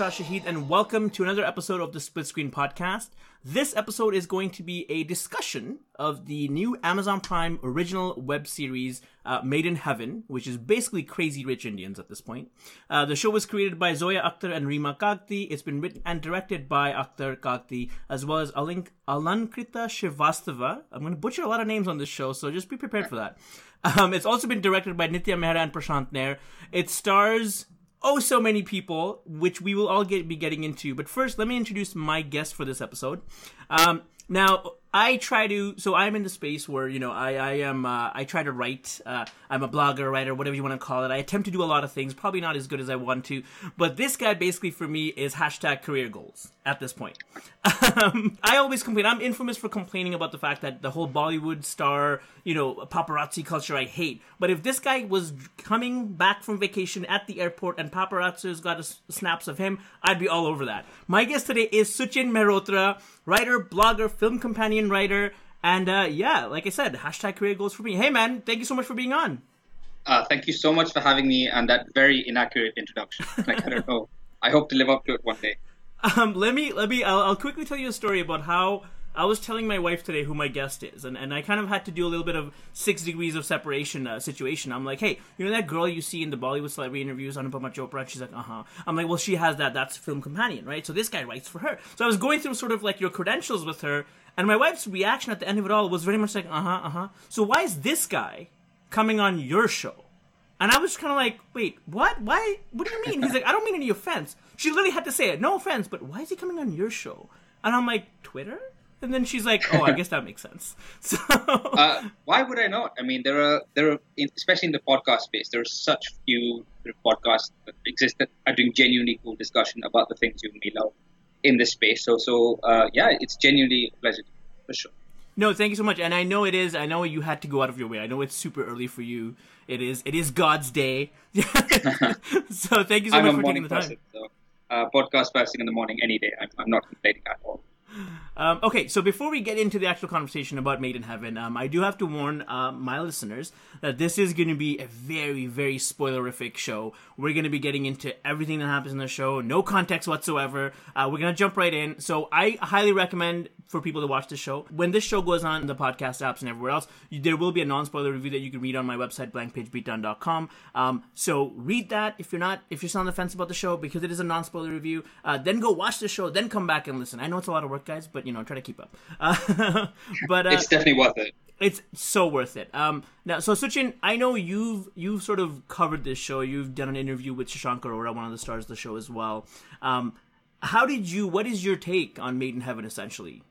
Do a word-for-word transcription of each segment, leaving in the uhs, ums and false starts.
Shah Shahid, and welcome to another episode of the Split Screen Podcast. This episode is going to be a discussion of the new Amazon Prime original web series, uh, Made in Heaven, which is basically Crazy Rich Indians at this point. Uh, the show was created by Zoya Akhtar and Reema Kagti. It's been written and directed by Akhtar Kagti, as well as Alink- Alankrita Srivastava. I'm going to butcher a lot of names on this show, so just be prepared for that. Um, it's also been directed by Nitya Mehra and Prashant Nair. It stars oh so many people, which we will all get, be getting into. But first, let me introduce my guest for this episode. Um, now, I try to, so I'm in the space where, you know, I, I am, uh, I try to write, uh, I'm a blogger, writer, whatever you want to call it. I attempt to do a lot of things, probably not as good as I want to, but this guy basically for me is hashtag career goals at this point. Um, I always complain, I'm infamous for complaining about the fact that the whole Bollywood star, you know, paparazzi culture I hate, but if this guy was coming back from vacation at the airport and paparazzi's got a, snaps of him, I'd be all over that. My guest today is Suchin Mehrotra, writer, blogger, film companion writer, and uh, yeah, like I said, hashtag career goals for me. Hey man, thank you so much for being on. Uh, thank you so much for having me and that very inaccurate introduction. Like, I don't know. I hope to live up to it one day. Um, let me, let me, I'll, I'll quickly tell you a story about how I was telling my wife today who my guest is, and, and I kind of had to do a little bit of six degrees of separation uh, situation. I'm like, hey, you know that girl you see in the Bollywood celebrity interviews, Anupama Chopra? She's like, uh-huh. I'm like, well, she has that. That's film companion, right? So this guy writes for her. So I was going through sort of like your credentials with her, and my wife's reaction at the end of it all was very much like, uh-huh, uh-huh. So why is this guy coming on your show? And I was kind of like, wait, what? Why? What do you mean? He's like, I don't mean any offense. She literally had to say it. No offense, but why is he coming on your show? And I'm like, Twitter? And then she's like, oh, I guess that makes sense. So uh, why would I not? I mean, there are, there are, especially in the podcast space, there are such few podcasts that exist that are doing genuinely cool discussion about the things you and me love in this space. So, so uh, yeah, it's genuinely a pleasure, for sure. No, thank you so much. And I know it is, I know you had to go out of your way. I know it's super early for you. It is, it is God's day. So thank you so I'm much a for taking morning the time. person, so uh, podcast first thing in the morning any day. I'm, I'm not complaining at all. Um, okay, so before we get into the actual conversation about Made in Heaven, um, I do have to warn uh, my listeners that this is going to be a very, very spoilerific show. We're going to be getting into everything that happens in the show, no context whatsoever. Uh, we're going to jump right in. So I highly recommend for people to watch this show. When this show goes on the podcast apps and everywhere else, you, there will be a non-spoiler review that you can read on my website, blank page beatdown dot com. Um, so read that if you're not, if you're still on the fence about the show, because it is a non-spoiler review. Uh, then go watch the show, then come back and listen. I know it's a lot of work, guys, but you know, try to keep up. Uh, but uh, it's definitely worth it. It's so worth it. Um, now, so Suchin, I know you've you've sort of covered this show. You've done an interview with Shashank Arora, one of the stars of the show as well. Um, how did you? What is your take on Made in Heaven, essentially?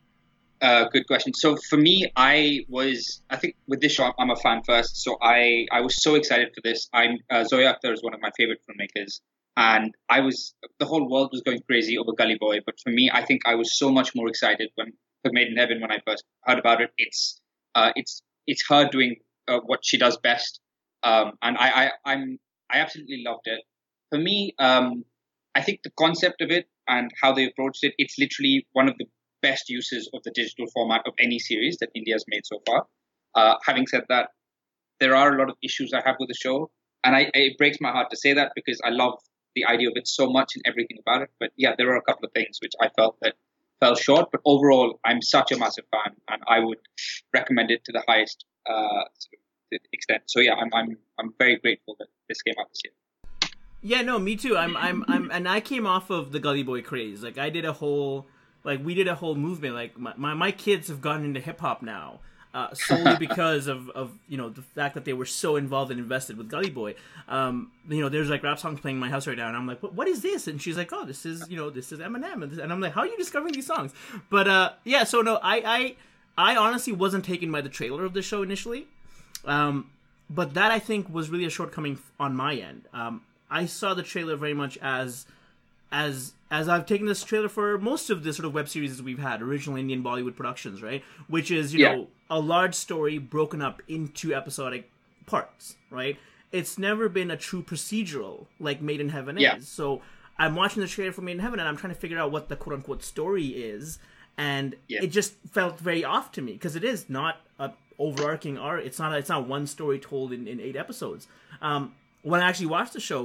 Uh, good question. So for me, I was, I think with this show, I'm a fan first. So I, I was so excited for this. I'm uh, Zoya Akhtar is one of my favorite filmmakers. And I was, the whole world was going crazy over Gully Boy. But for me, I think I was so much more excited when for Made in Heaven when I first heard about it. It's, uh, it's, it's her doing uh, what she does best. Um, and I, I, I'm, I absolutely loved it. For me, um, I think the concept of it and how they approached it, it's literally one of the best uses of the digital format of any series that India has made so far. Uh, having said that, there are a lot of issues I have with the show. And I, it breaks my heart to say that because I love the idea of it so much and everything about it. But yeah, there are a couple of things which I felt that fell short. But overall, I'm such a massive fan and I would recommend it to the highest uh, extent. So yeah, I'm, I'm, I'm very grateful that this came out this year. Yeah, no, me too. I'm, I'm, I'm, and I came off of the Gully Boy craze. Like I did a whole, like we did a whole movement. Like my, my, my kids have gotten into hip hop now. Uh, solely because of, of, you know, the fact that they were so involved and invested with Gully Boy. Um, you know, there's like rap songs playing in my house right now, and I'm like, what, what is this? And she's like, oh, this is, you know, this is Eminem. And, this, and I'm like, how are you discovering these songs? But, uh, yeah, so no, I, I, I honestly wasn't taken by the trailer of the show initially. Um, but that, I think, was really a shortcoming on my end. Um, I saw the trailer very much as, as, as I've taken this trailer for most of the sort of web series we've had, original Indian Bollywood productions, right? Which is, you yeah. know, a large story broken up into episodic parts, right? It's never been a true procedural like Made in Heaven yeah. is. So I'm watching the trailer for Made in Heaven and I'm trying to figure out what the quote-unquote story is. And yeah. it just felt very off to me because it is not a overarching art. It's not, it's not one story told in, in eight episodes. Um, when I actually watched the show,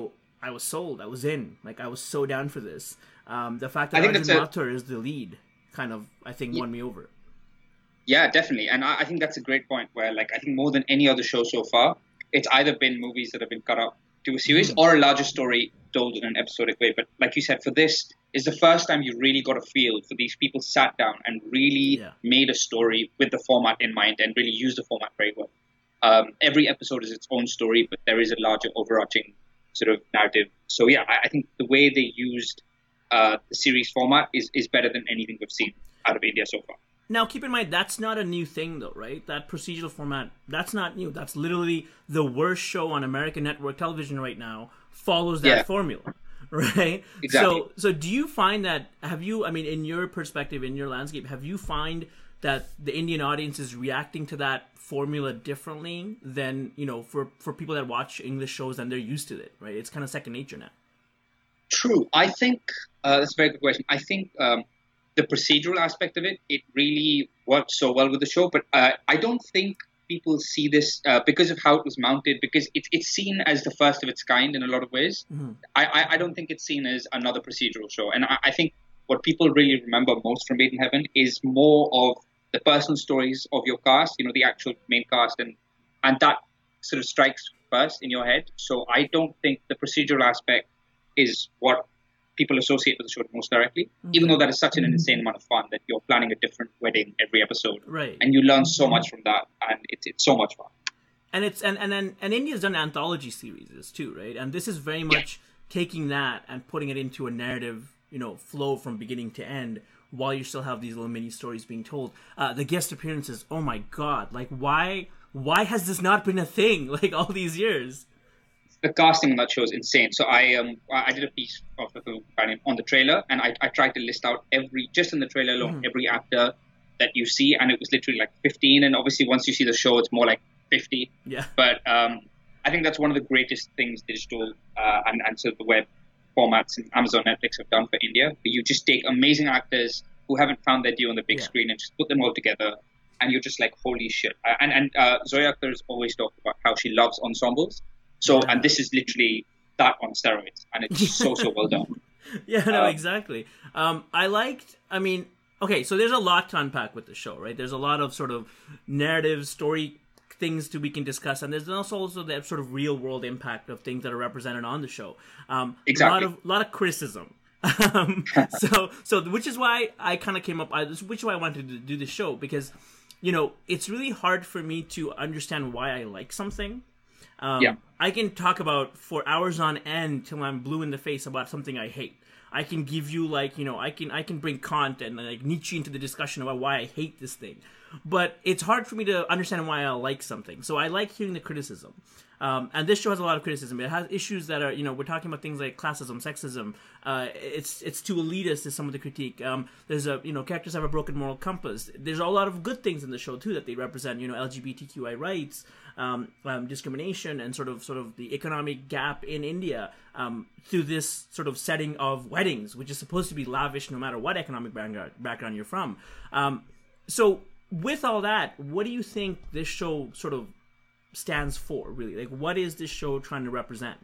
I was sold. I was in. Like, I was so down for this. Um, the fact that I think Arjun that's a- Mathur is the lead kind of, I think, Yeah. won me over. Yeah, definitely. And I, I think that's a great point where, like, I think more than any other show so far, it's either been movies that have been cut up to a series Mhm. or a larger story told in an episodic way. But like you said, for this is the first time you really got a feel for these people sat down and really Yeah. made a story with the format in mind and really used the format very well. Um, every episode is its own story, but there is a larger overarching sort of narrative. So yeah, I, I think the way they used uh, the series format is, is better than anything we've seen out of India so far. Now, keep in mind, that's not a new thing, though, right? That procedural format, that's not new. That's literally the worst show on American network television right now, follows that Yeah. formula, right? Exactly. So, so do you find that, have you, I mean, in your perspective, in your landscape, have you find that the Indian audience is reacting to that formula differently than, you know, for, for people that watch English shows and they're used to it, right? It's kind of second nature now. True. I think uh, that's a very good question. I think um, the procedural aspect of it, it really worked so well with the show. But uh, I don't think people see this uh, because of how it was mounted, because it, it's seen as the first of its kind in a lot of ways. Mhm. I, I, I don't think it's seen as another procedural show. And I, I think what people really remember most from Made in Heaven is more of the personal stories of your cast, you know, the actual main cast. And, and that sort of strikes first in your head. So I don't think the procedural aspect is what people associate with the show most directly, even though that is such an insane amount of fun that you're planning a different wedding every episode. Right. And you learn so much from that, and it's, it's so much fun. And it's and and and, and India's done anthology series too, right? And this is very much taking that and putting it into a narrative, you know, flow from beginning to end, while you still have these little mini stories being told. Uh, the guest appearances, oh my god, like why why has this not been a thing like all these years? The casting on that show is insane. So I um I did a piece of the companion on the trailer, and I, I tried to list out every, just in the trailer alone, Mhm. every actor that you see, and it was literally like fifteen. And obviously, once you see the show, it's more like fifty. Yeah. But um, I think that's one of the greatest things digital uh, and, and sort of the web formats and Amazon, Netflix have done for India. You just take amazing actors who haven't found their due on the big Yeah. screen and just put them all together, and you're just like, holy shit. Uh, And and uh, Zoya Akhtar has always talked about how she loves ensembles. So, Yeah. and this is literally that on steroids, and it's just so, so well done. Yeah, no, Um, exactly. Um, I liked, I mean, okay, so there's a lot to unpack with the show, right? There's a lot of sort of narrative, story things to we can discuss, and there's also also that sort of real world impact of things that are represented on the show. Um, Exactly. A lot of, lot of criticism. um, so, so which is why I kind of came up, I, which is why I wanted to do this show, because, you know, it's really hard for me to understand why I like something. Um, Yeah. I can talk about for hours on end till I'm blue in the face about something I hate. I can give you like, you know, I can I can bring Kant and like Nietzsche into the discussion about why I hate this thing. But it's hard for me to understand why I like something. So I like hearing the criticism. Um, and this show has a lot of criticism. It has issues that are, you know, we're talking about things like classism, sexism. Uh, it's it's too elitist is some of the critique. Um, there's a, you know, characters have a broken moral compass. There's a lot of good things in the show too that they represent. You know, L G B T Q I rights, um, um, discrimination, and sort of sort of the economic gap in India um, through this sort of setting of weddings, which is supposed to be lavish no matter what economic background background you're from. Um, so with all that, what do you think this show sort of stands for, really? Like, what is this show trying to represent?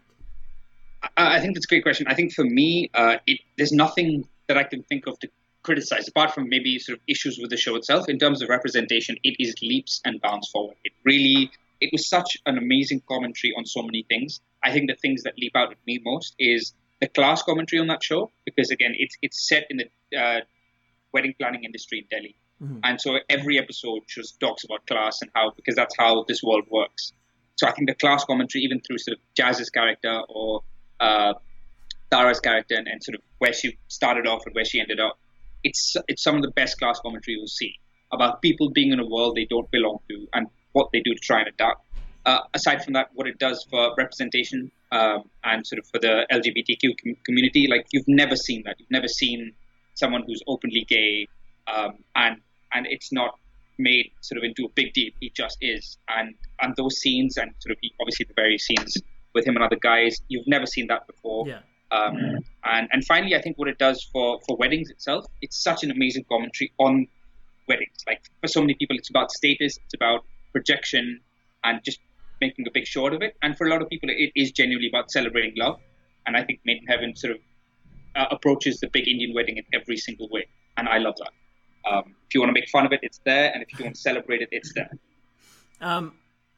I, I think that's a great question. I think for me, uh, it, there's nothing that I can think of to criticize, apart from maybe sort of issues with the show itself. In terms of representation, it is leaps and bounds forward. It really, it was such an amazing commentary on so many things. I think the things that leap out at me most is the class commentary on that show, because again, it's it's set in the uh, wedding planning industry in Delhi. Mhm. And so every episode just talks about class and how, because that's how this world works. So I think the class commentary, even through sort of Jazz's character or uh, Tara's character, and, and sort of where she started off and where she ended up, it's it's some of the best class commentary you'll see about people being in a world they don't belong to and what they do to try and adapt. Uh, aside from that, what it does for representation um, and sort of for the L G B T Q com- community, like you've never seen that. You've never seen someone who's openly gay um, and and it's not made sort of into a big deal. He just is. And and those scenes and sort of obviously the various scenes with him and other guys, you've never seen that before. Yeah. Um, and, and finally, I think what it does for, for weddings itself, it's such an amazing commentary on weddings. Like for so many people, it's about status, it's about projection and just making a big show out of it. And for a lot of people, it is genuinely about celebrating love And I think Made in Heaven sort of uh, approaches the big Indian wedding in every single way. And I love that. Um, if you want to make fun of it, it's there. And if you want to celebrate it, it's there. Um,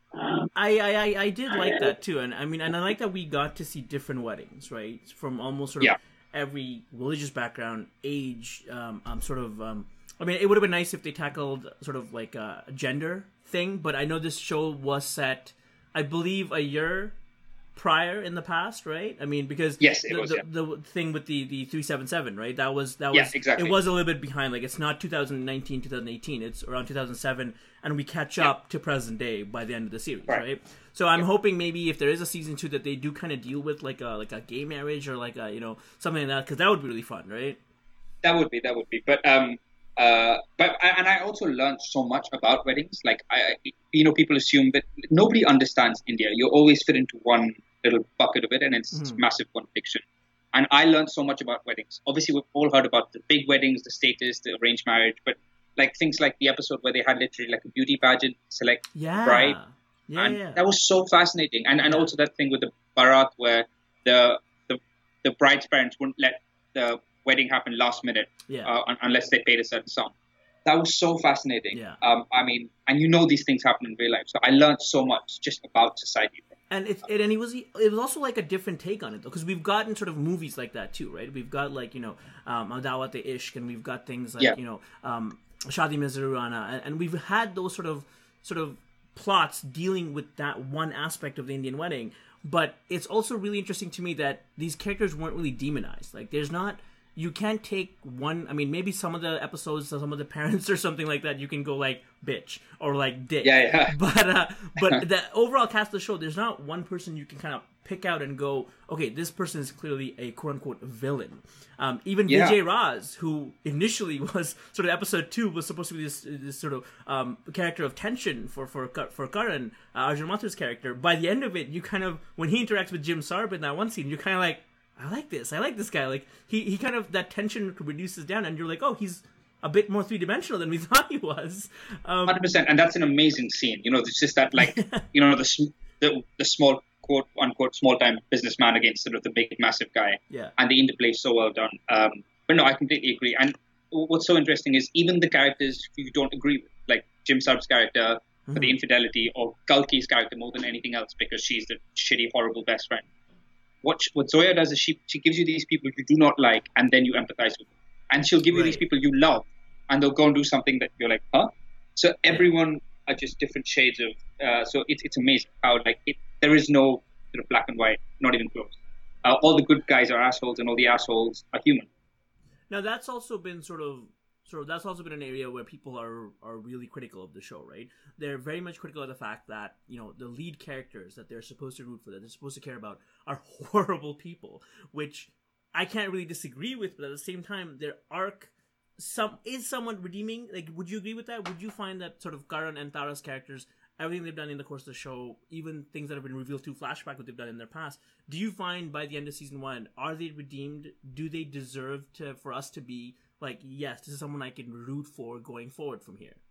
I, I, I did like that too. And I mean, and I like that we got to see different weddings, right? From almost sort of yeah. every religious background, age, um, um sort of, um, I mean, it would have been nice if they tackled sort of like a gender thing, but I know this show was set, I believe, a year prior in the past, right? I mean, because yes, it the, was, the, yeah. the thing with the, the three seventy-seven, right? That was that was yeah, exactly. It was a little bit behind. Like, it's not two thousand nineteen, two thousand eighteen. It's around two thousand seven, and we catch yeah. up to present day by the end of the series, right? right? So I'm yeah. hoping maybe if there is a season two that they do kind of deal with like a like a gay marriage or like a, you know, something like that, because that would be really fun, right? That would be that would be, but um. Uh, but and I also learned so much about weddings. Like I, you know, people assume that nobody understands India. You always fit into one little bucket of it, and it's mm. massive fiction. And I learned so much about weddings. Obviously, we've all heard about the big weddings, the status, the arranged marriage, but like things like the episode where they had literally like a beauty pageant, select yeah. bride, yeah, and yeah. that was so fascinating. And and yeah. also that thing with the Bharat where the the the bride's parents wouldn't let the wedding happened last minute, yeah. uh, unless they paid a certain sum. That was so fascinating. Yeah. Um, I mean, and you know these things happen in real life. So I learned so much just about society. And it, it and it was it was also like a different take on it though, because we've gotten sort of movies like that too, right? We've got like, you know, um, Adawat Ishq, and we've got things like, yeah. you know, um, Shadi Mein Zarurana, and, and we've had those sort of sort of plots dealing with that one aspect of the Indian wedding. But it's also really interesting to me that these characters weren't really demonized. Like, there's not. You can't take one. I mean, maybe some of the episodes, some of the parents or something like that, you can go like bitch or like dick. Yeah, yeah. But uh, but the overall cast of the show, there's not one person you can kind of pick out and go, okay, this person is clearly a quote unquote villain. Um, even yeah. Vijay Raz, who initially was sort of episode two, was supposed to be this this sort of um, character of tension for for for Karan, uh, Arjun Mathur's character. By the end of it, you kind of, when he interacts with Jim Sarb in that one scene, you're kind of like, I like this. I like this guy. Like, he, he kind of, that tension reduces down, and you're like, oh, he's a bit more three-dimensional than we thought he was. Um, one hundred percent. And that's an amazing scene. You know, it's just that, like, you know, the, the the small, quote, unquote, small-time businessman against sort of the big, massive guy. Yeah. And the interplay is so well done. Um, but no, I completely agree. And what's so interesting is even the characters you don't agree with, like Jim Sarb's character mm-hmm. for the infidelity, or Kalki's character more than anything else because she's the shitty, horrible best friend. What what Zoya does is she she gives you these people you do not like, and then you empathize with them. And she'll give you right. these people you love, and they'll go and do something that you're like, huh? So everyone yeah. are just different shades of. Uh, so it's it's amazing how like it, there is no sort of black and white, not even close. Uh, all the good guys are assholes, and all the assholes are human. Now that's also been sort of. So that's also been an area where people are, are really critical of the show, right? They're very much critical of the fact that, you know, the lead characters that they're supposed to root for, that they're supposed to care about, are horrible people, which I can't really disagree with, but at the same time, their arc some is somewhat redeeming. Like, would you agree with that? Would you find that sort of Karan and Tara's characters, everything they've done in the course of the show, even things that have been revealed through flashback, what they've done in their past, do you find by the end of season one, are they redeemed? Do they deserve to for us to be like, yes, this is someone I can root for going forward from here?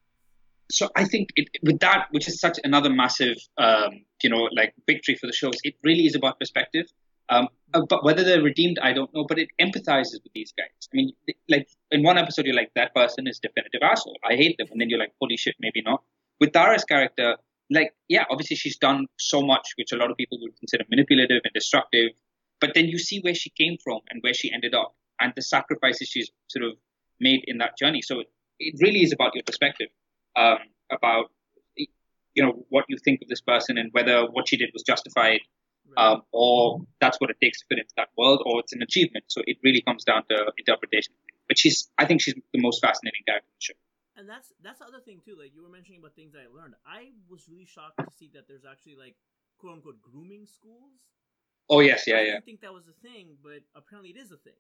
So I think it, with that, which is such another massive, um, you know, like victory for the shows, it really is about perspective. Um, but whether they're redeemed, I don't know. But it empathizes with these guys. I mean, like in one episode, you're like, that person is definitive asshole. I hate them. And then you're like, holy shit, maybe not. With Tara's character, like, yeah, obviously she's done so much, which a lot of people would consider manipulative and destructive. But then you see where she came from and where she ended up, and the sacrifices she's sort of made in that journey. So it really is about your perspective, um, about, you know, what you think of this person and whether what she did was justified, um, or that's what it takes to fit into that world, or it's an achievement. So it really comes down to interpretation. But she's, I think she's the most fascinating character in the show. And that's that's the other thing too. Like, you were mentioning about things that I learned. I was really shocked to see that there's actually like quote unquote grooming schools. Oh yes, yeah, I yeah. didn't think that was a thing, but apparently it is a thing.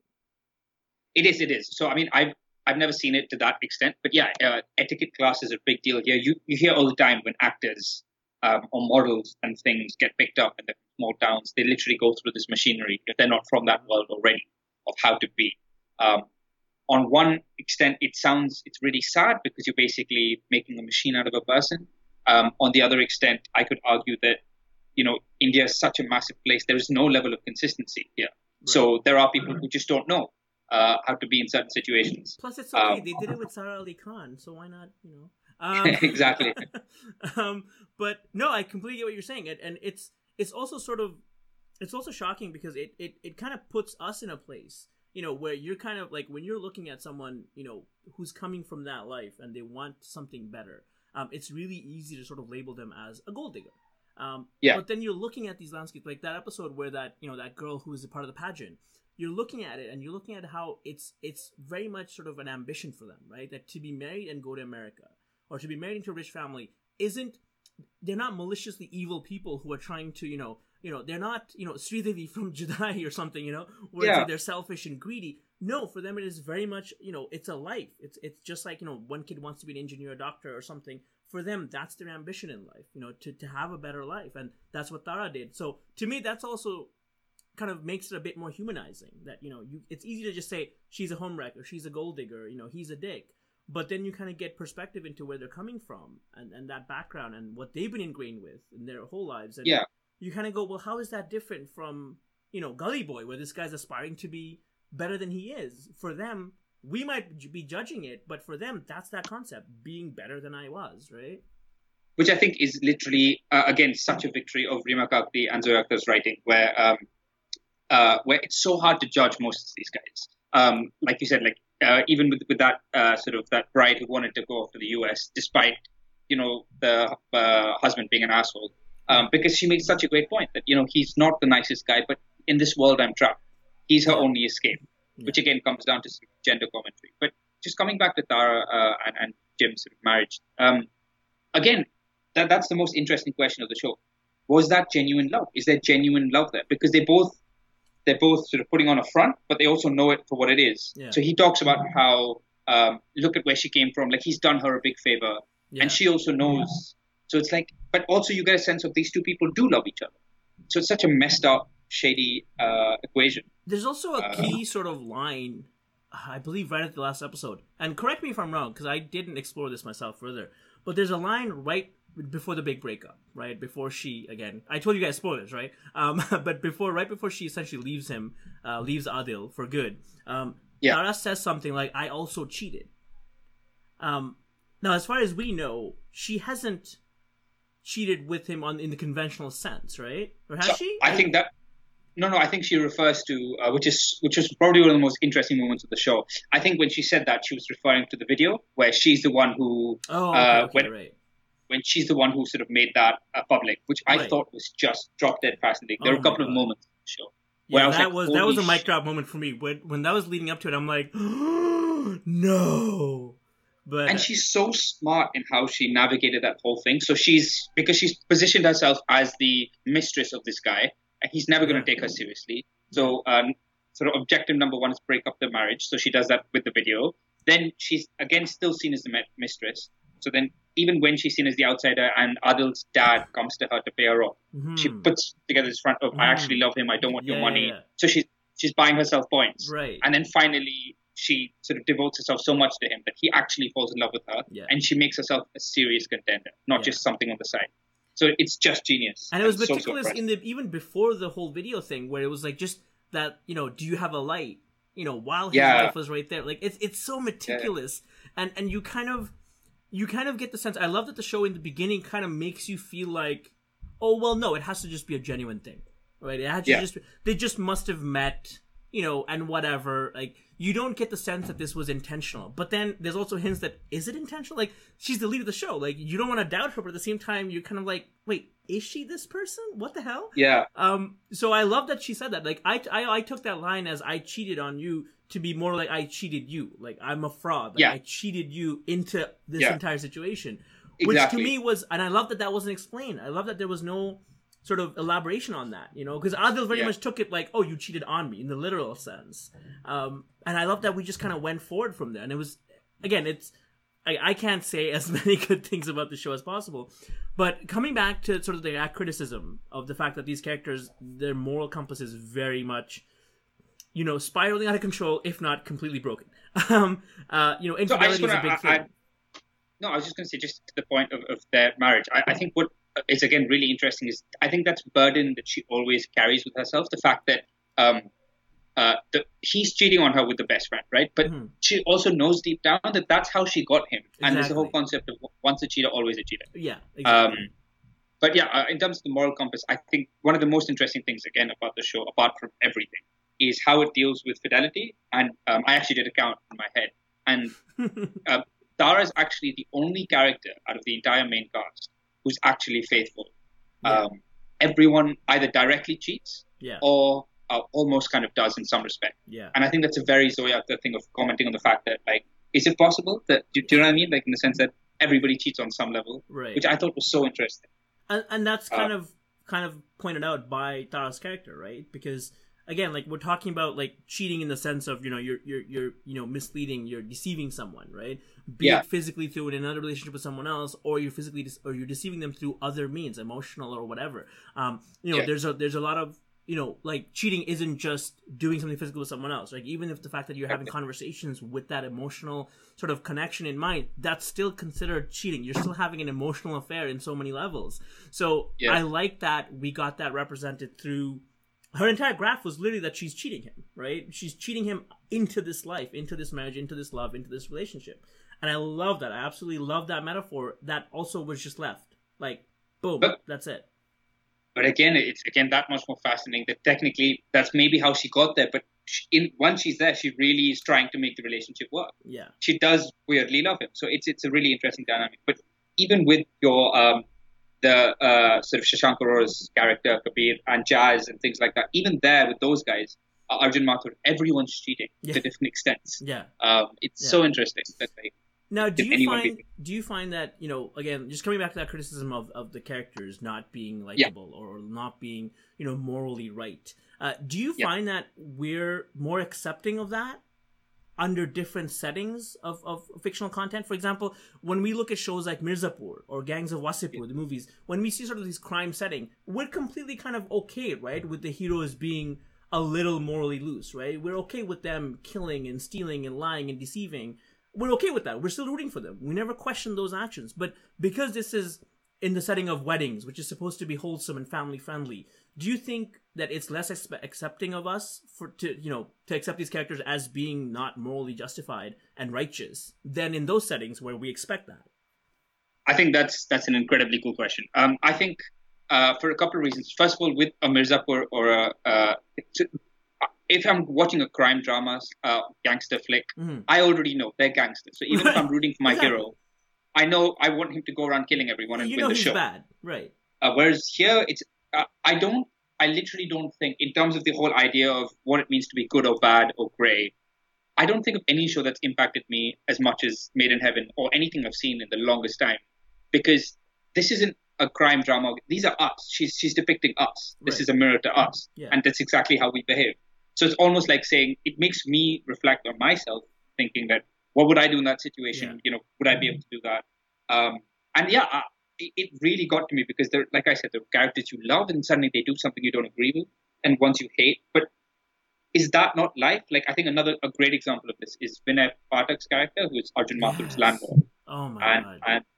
It is, it is. So, I mean, I've, I've never seen it to that extent. But yeah, uh, etiquette class is a big deal here. You you hear all the time when actors um, or models and things get picked up in the small towns, they literally go through this machinery if they're not from that world already of how to be. Um, on one extent, it sounds, it's really sad because you're basically making a machine out of a person. Um, on the other extent, I could argue that, you know, India is such a massive place. There is no level of consistency here. So there are people who just don't know uh, how to be in certain situations. Plus, it's okay. Um, they did it with Sara Ali Khan, so why not? You know. Um, exactly. um, but no, I completely get what you're saying, and, and it's it's also sort of it's also shocking because it, it, it kind of puts us in a place, you know, where you're kind of like when you're looking at someone, you know, who's coming from that life and they want something better. Um, it's really easy to sort of label them as a gold digger. Um, yeah. But then you're looking at these landscapes, like that episode where that you know that girl who is a part of the pageant. You're looking at it and you're looking at how it's it's very much sort of an ambition for them, right? That to be married and go to America, or to be married into a rich family, isn't they're not maliciously evil people who are trying to, you know, you know, they're not, you know, Sridevi from Judai or something, you know, where yeah. it's like they're selfish and greedy. No, for them it is very much, you know, it's a life. It's it's just like, you know, one kid wants to be an engineer, a doctor, or something. For them, that's their ambition in life, you know, to, to have a better life, and that's what Tara did. So to me, that's also kind of makes it a bit more humanizing. That, you know, you it's easy to just say she's a homewrecker, she's a gold digger, you know, he's a dick. But then you kind of get perspective into where they're coming from and, and that background and what they've been ingrained with in their whole lives. And yeah. you kind of go, well, how is that different from, you know, Gully Boy, where this guy's aspiring to be better than he is? For them, we might be judging it, but for them, that's that concept, being better than I was, right? Which I think is literally, uh, again, such a victory of Reema Kagti and Zoya Akhtar's writing, where um, uh, where it's so hard to judge most of these guys. Um, like you said, like, Uh, even with with that uh, sort of that bride who wanted to go off to the U S, despite you know the uh, husband being an asshole, um, because she makes such a great point that you know he's not the nicest guy, but in this world I'm trapped. He's her only escape, Yeah. which again comes down to gender commentary. But just coming back to Tara uh, and, and Jim's sort of marriage, um, again, that that's the most interesting question of the show. Was that genuine love? Is there genuine love there? Because they both. They're both sort of putting on a front, but they also know it for what it is. Yeah. So he talks about how, um, look at where she came from. Like, he's done her a big favor. Yeah. And she also knows. So it's like, but also you get a sense of these two people do love each other. So it's such a messed up, shady uh, equation. There's also a Uh, key sort of line, I believe right at the last episode. And correct me if I'm wrong, because I didn't explore this myself further. But there's a line right before the big breakup, right? Before she, again, I told you guys spoilers, right? Um, but before, right before she essentially leaves him, uh, leaves Adil for good, um, Yeah. Tara says something like, I also cheated. Um, now, as far as we know, she hasn't cheated with him on in the conventional sense, right? Or has so she? I think that, no, no, I think she refers to, uh, which is which was probably one of the most interesting moments of the show. I think when she said that, she was referring to the video where she's the one who, oh, okay, uh, okay, when, right. when she's the one who sort of made that uh, public, which I Right. thought was just drop dead fascinating. There Oh were a couple my of God. moments in the show where Yeah, I was that like, was that was a holy mic drop moment for me. When when that was leading up to it, I'm like, no. But And she's so smart in how she navigated that whole thing. So she's, because she's positioned herself as the mistress of this guy, and he's never going Yeah. to take her seriously. So, um, sort of objective number one is break up the marriage. So she does that with the video. Then she's, again, still seen as the ma- mistress. So then, even when she's seen as the outsider and Adil's dad comes to her to pay her off, Mhm. she puts together this front of, I actually love him, I don't want your Yeah, money. yeah, yeah. So she's, she's buying herself points. Right. And then finally, she sort of devotes herself so much to him that he actually falls in love with her, Yeah. and she makes herself a serious contender, not Yeah. just something on the side. So it's just genius. And it was so, so meticulous in impressive. the even before the whole video thing, where it was like just that, you know, do you have a light? You know, while his Yeah. wife was right there, like it's it's so meticulous, and and you kind of you kind of get the sense. I love that the show in the beginning kind of makes you feel like, oh well, no, it has to just be a genuine thing, right? It had to Yeah. just they just must have met, you know, and whatever. Like you don't get the sense that this was intentional, but then there's also hints that is it intentional? Like she's the lead of the show, like you don't want to doubt her, but at the same time you're kind of like, wait, is she this person? What the hell? Yeah. Um, so I love that she said that. Like, I, I, I took that line as I cheated on you to be more like I cheated you. Like, I'm a fraud. Like, Yeah. I cheated you into this Yeah. entire situation. Exactly. Which to me was, and I love that that wasn't explained. I love that there was no sort of elaboration on that, you know, because Adil very Yeah. much took it like, oh, you cheated on me in the literal sense. Um, and I love that we just kind of went forward from there. And it was, again, it's, I, I can't say as many good things about the show as possible. But coming back to sort of the criticism of the fact that these characters, their moral compass is very much, you know, spiraling out of control, if not completely broken. Um, uh, you know, So I just infidelity is a wanna- big I- thing. I- No, I was just going to say, just to the point of, of their marriage, I, I think what is, again, really interesting is I think that's burden that she always carries with herself. The fact that um, uh, the, he's cheating on her with the best friend, right? But mm-hmm. she also knows deep down that that's how she got him. Exactly. And there's the whole concept of once a cheater, always a cheater. Yeah, exactly. Um, but yeah, uh, in terms of the moral compass, I think one of the most interesting things, again, about the show, apart from everything, is how it deals with fidelity. And um, I actually did a count in my head. And uh, Tara is actually the only character out of the entire main cast who's actually faithful. Yeah. Um, everyone either directly cheats yeah. or uh, almost kind of does in some respect. Yeah. And I think that's a very Zoya Akhtar thing of commenting on the fact that, like, is it possible that, do, do you know what I mean? Like, in the sense that everybody cheats on some level, right. which I thought was so interesting. And, and that's kind uh, of kind of pointed out by Tara's character, right? Because again, like we're talking about like cheating in the sense of, you know, you're you're you're you know misleading, you're deceiving someone, right? Be yeah. it physically through another relationship with someone else, or you're physically de- or you're deceiving them through other means, emotional or whatever. Um, you know, yeah. there's a there's a lot of, you know, like cheating isn't just doing something physical with someone else. Like even if the fact that you're having conversations with that emotional sort of connection in mind, that's still considered cheating. You're still having an emotional affair in so many levels. So yeah. I like that we got that represented through. Her entire graph was literally that she's cheating him, right? She's cheating him into this life, into this marriage, into this love, into this relationship. And I love that. I absolutely love that metaphor. That also was just left. Like, boom, but, that's it. But again, it's again that much more fascinating that technically that's maybe how she got there. But she, in once she's there, she really is trying to make the relationship work. Yeah. She does weirdly love him. So it's it's a really interesting dynamic. But even with your... um. the uh, sort of Shashank Arora's character, Kabir, and Jazz and things like that. Even there with those guys, uh, Arjun Mathur, everyone's cheating yeah. to different extents. Yeah, um, it's yeah. so interesting. That they, now, do you find be... do you find that, you know, again, just coming back to that criticism of, of the characters not being likable yeah. or not being, you know, morally right? Uh, do you yeah. find that we're more accepting of that under different settings of, of fictional content? For example, when we look at shows like Mirzapur or Gangs of Wasseypur, the movies, when we see sort of these crime setting, we're completely kind of okay, right, with the heroes being a little morally loose, right? We're okay with them killing and stealing and lying and deceiving. We're okay with that. We're still rooting for them. We never question those actions. But because this is in the setting of weddings, which is supposed to be wholesome and family friendly, do you think that it's less expe- accepting of us for to you know to accept these characters as being not morally justified and righteous than in those settings where we expect that? I think that's that's an incredibly cool question. Um, I think uh, for a couple of reasons. First of all, with a Mirzapur or a uh, if I'm watching a crime drama, uh, gangster flick, mm-hmm. I already know they're gangsters. So even if I'm rooting for my exactly. hero, I know I want him to go around killing everyone and you win know the he's show. Bad, right? Uh, whereas here, it's uh, I don't. I literally don't think, in terms of the whole idea of what it means to be good or bad or grey, I don't think of any show that's impacted me as much as Made in Heaven or anything I've seen in the longest time. Because this isn't a crime drama. These are us. She's she's depicting us. This right. is a mirror to us. Yeah. And that's exactly how we behave. So it's almost like saying, it makes me reflect on myself, thinking that, what would I do in that situation? Yeah. You know, would I be able to do that? Um, and yeah, I, it really got to me because they're, like I said, they're characters you love and suddenly they do something you don't agree with and ones you hate. But is that not life? Like, I think another a great example of this is Vinay Pathak's character, who is Arjun Mathur's yes. landlord. Oh my and, God. And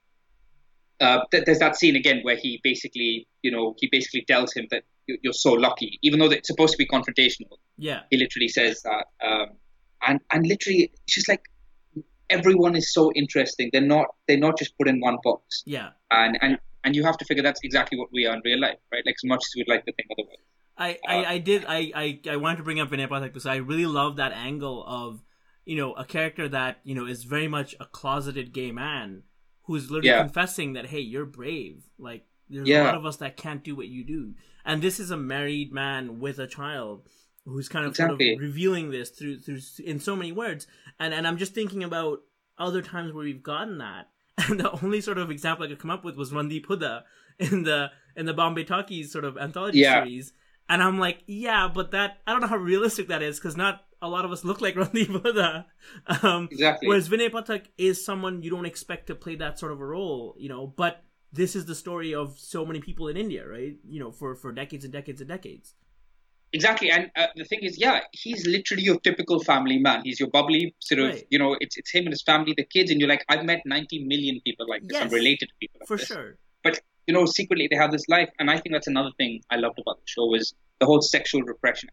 uh, th- there's that scene again where he basically, you know, he basically tells him that you're so lucky, even though it's supposed to be confrontational. Yeah. He literally says that. Um, and, and literally, it's just like, everyone is so interesting. They're not they're not just put in one box. Yeah. And and and you have to figure that's exactly what we are in real life, right? Like, as much as we'd like to think otherwise. I, I, I did I, I, I wanted to bring up Vinay Pathak because I really love that angle of, you know, a character that, you know, is very much a closeted gay man who's literally yeah. confessing that, hey, you're brave. Like, there's yeah. a lot of us that can't do what you do. And this is a married man with a child who's kind of, exactly. sort of revealing this through through in so many words. And and I'm just thinking about other times where we've gotten that. And the only sort of example I could come up with was Randeep Huda in the in the Bombay Talkies sort of anthology yeah. series. And I'm like, yeah, but that, I don't know how realistic that is, because not a lot of us look like Randeep Huda. Um, exactly. Whereas Vinay Pathak is someone you don't expect to play that sort of a role, you know, but this is the story of so many people in India, right? You know, for, for decades and decades and decades. Exactly. And uh, the thing is, yeah, he's literally your typical family man. He's your bubbly sort of, right. you know, it's it's him and his family, the kids, and you're like, I've met ninety million people like this. Yes, I'm related to people like for this. For sure. But, you know, secretly they have this life. And I think that's another thing I loved about the show was the whole sexual repression angle.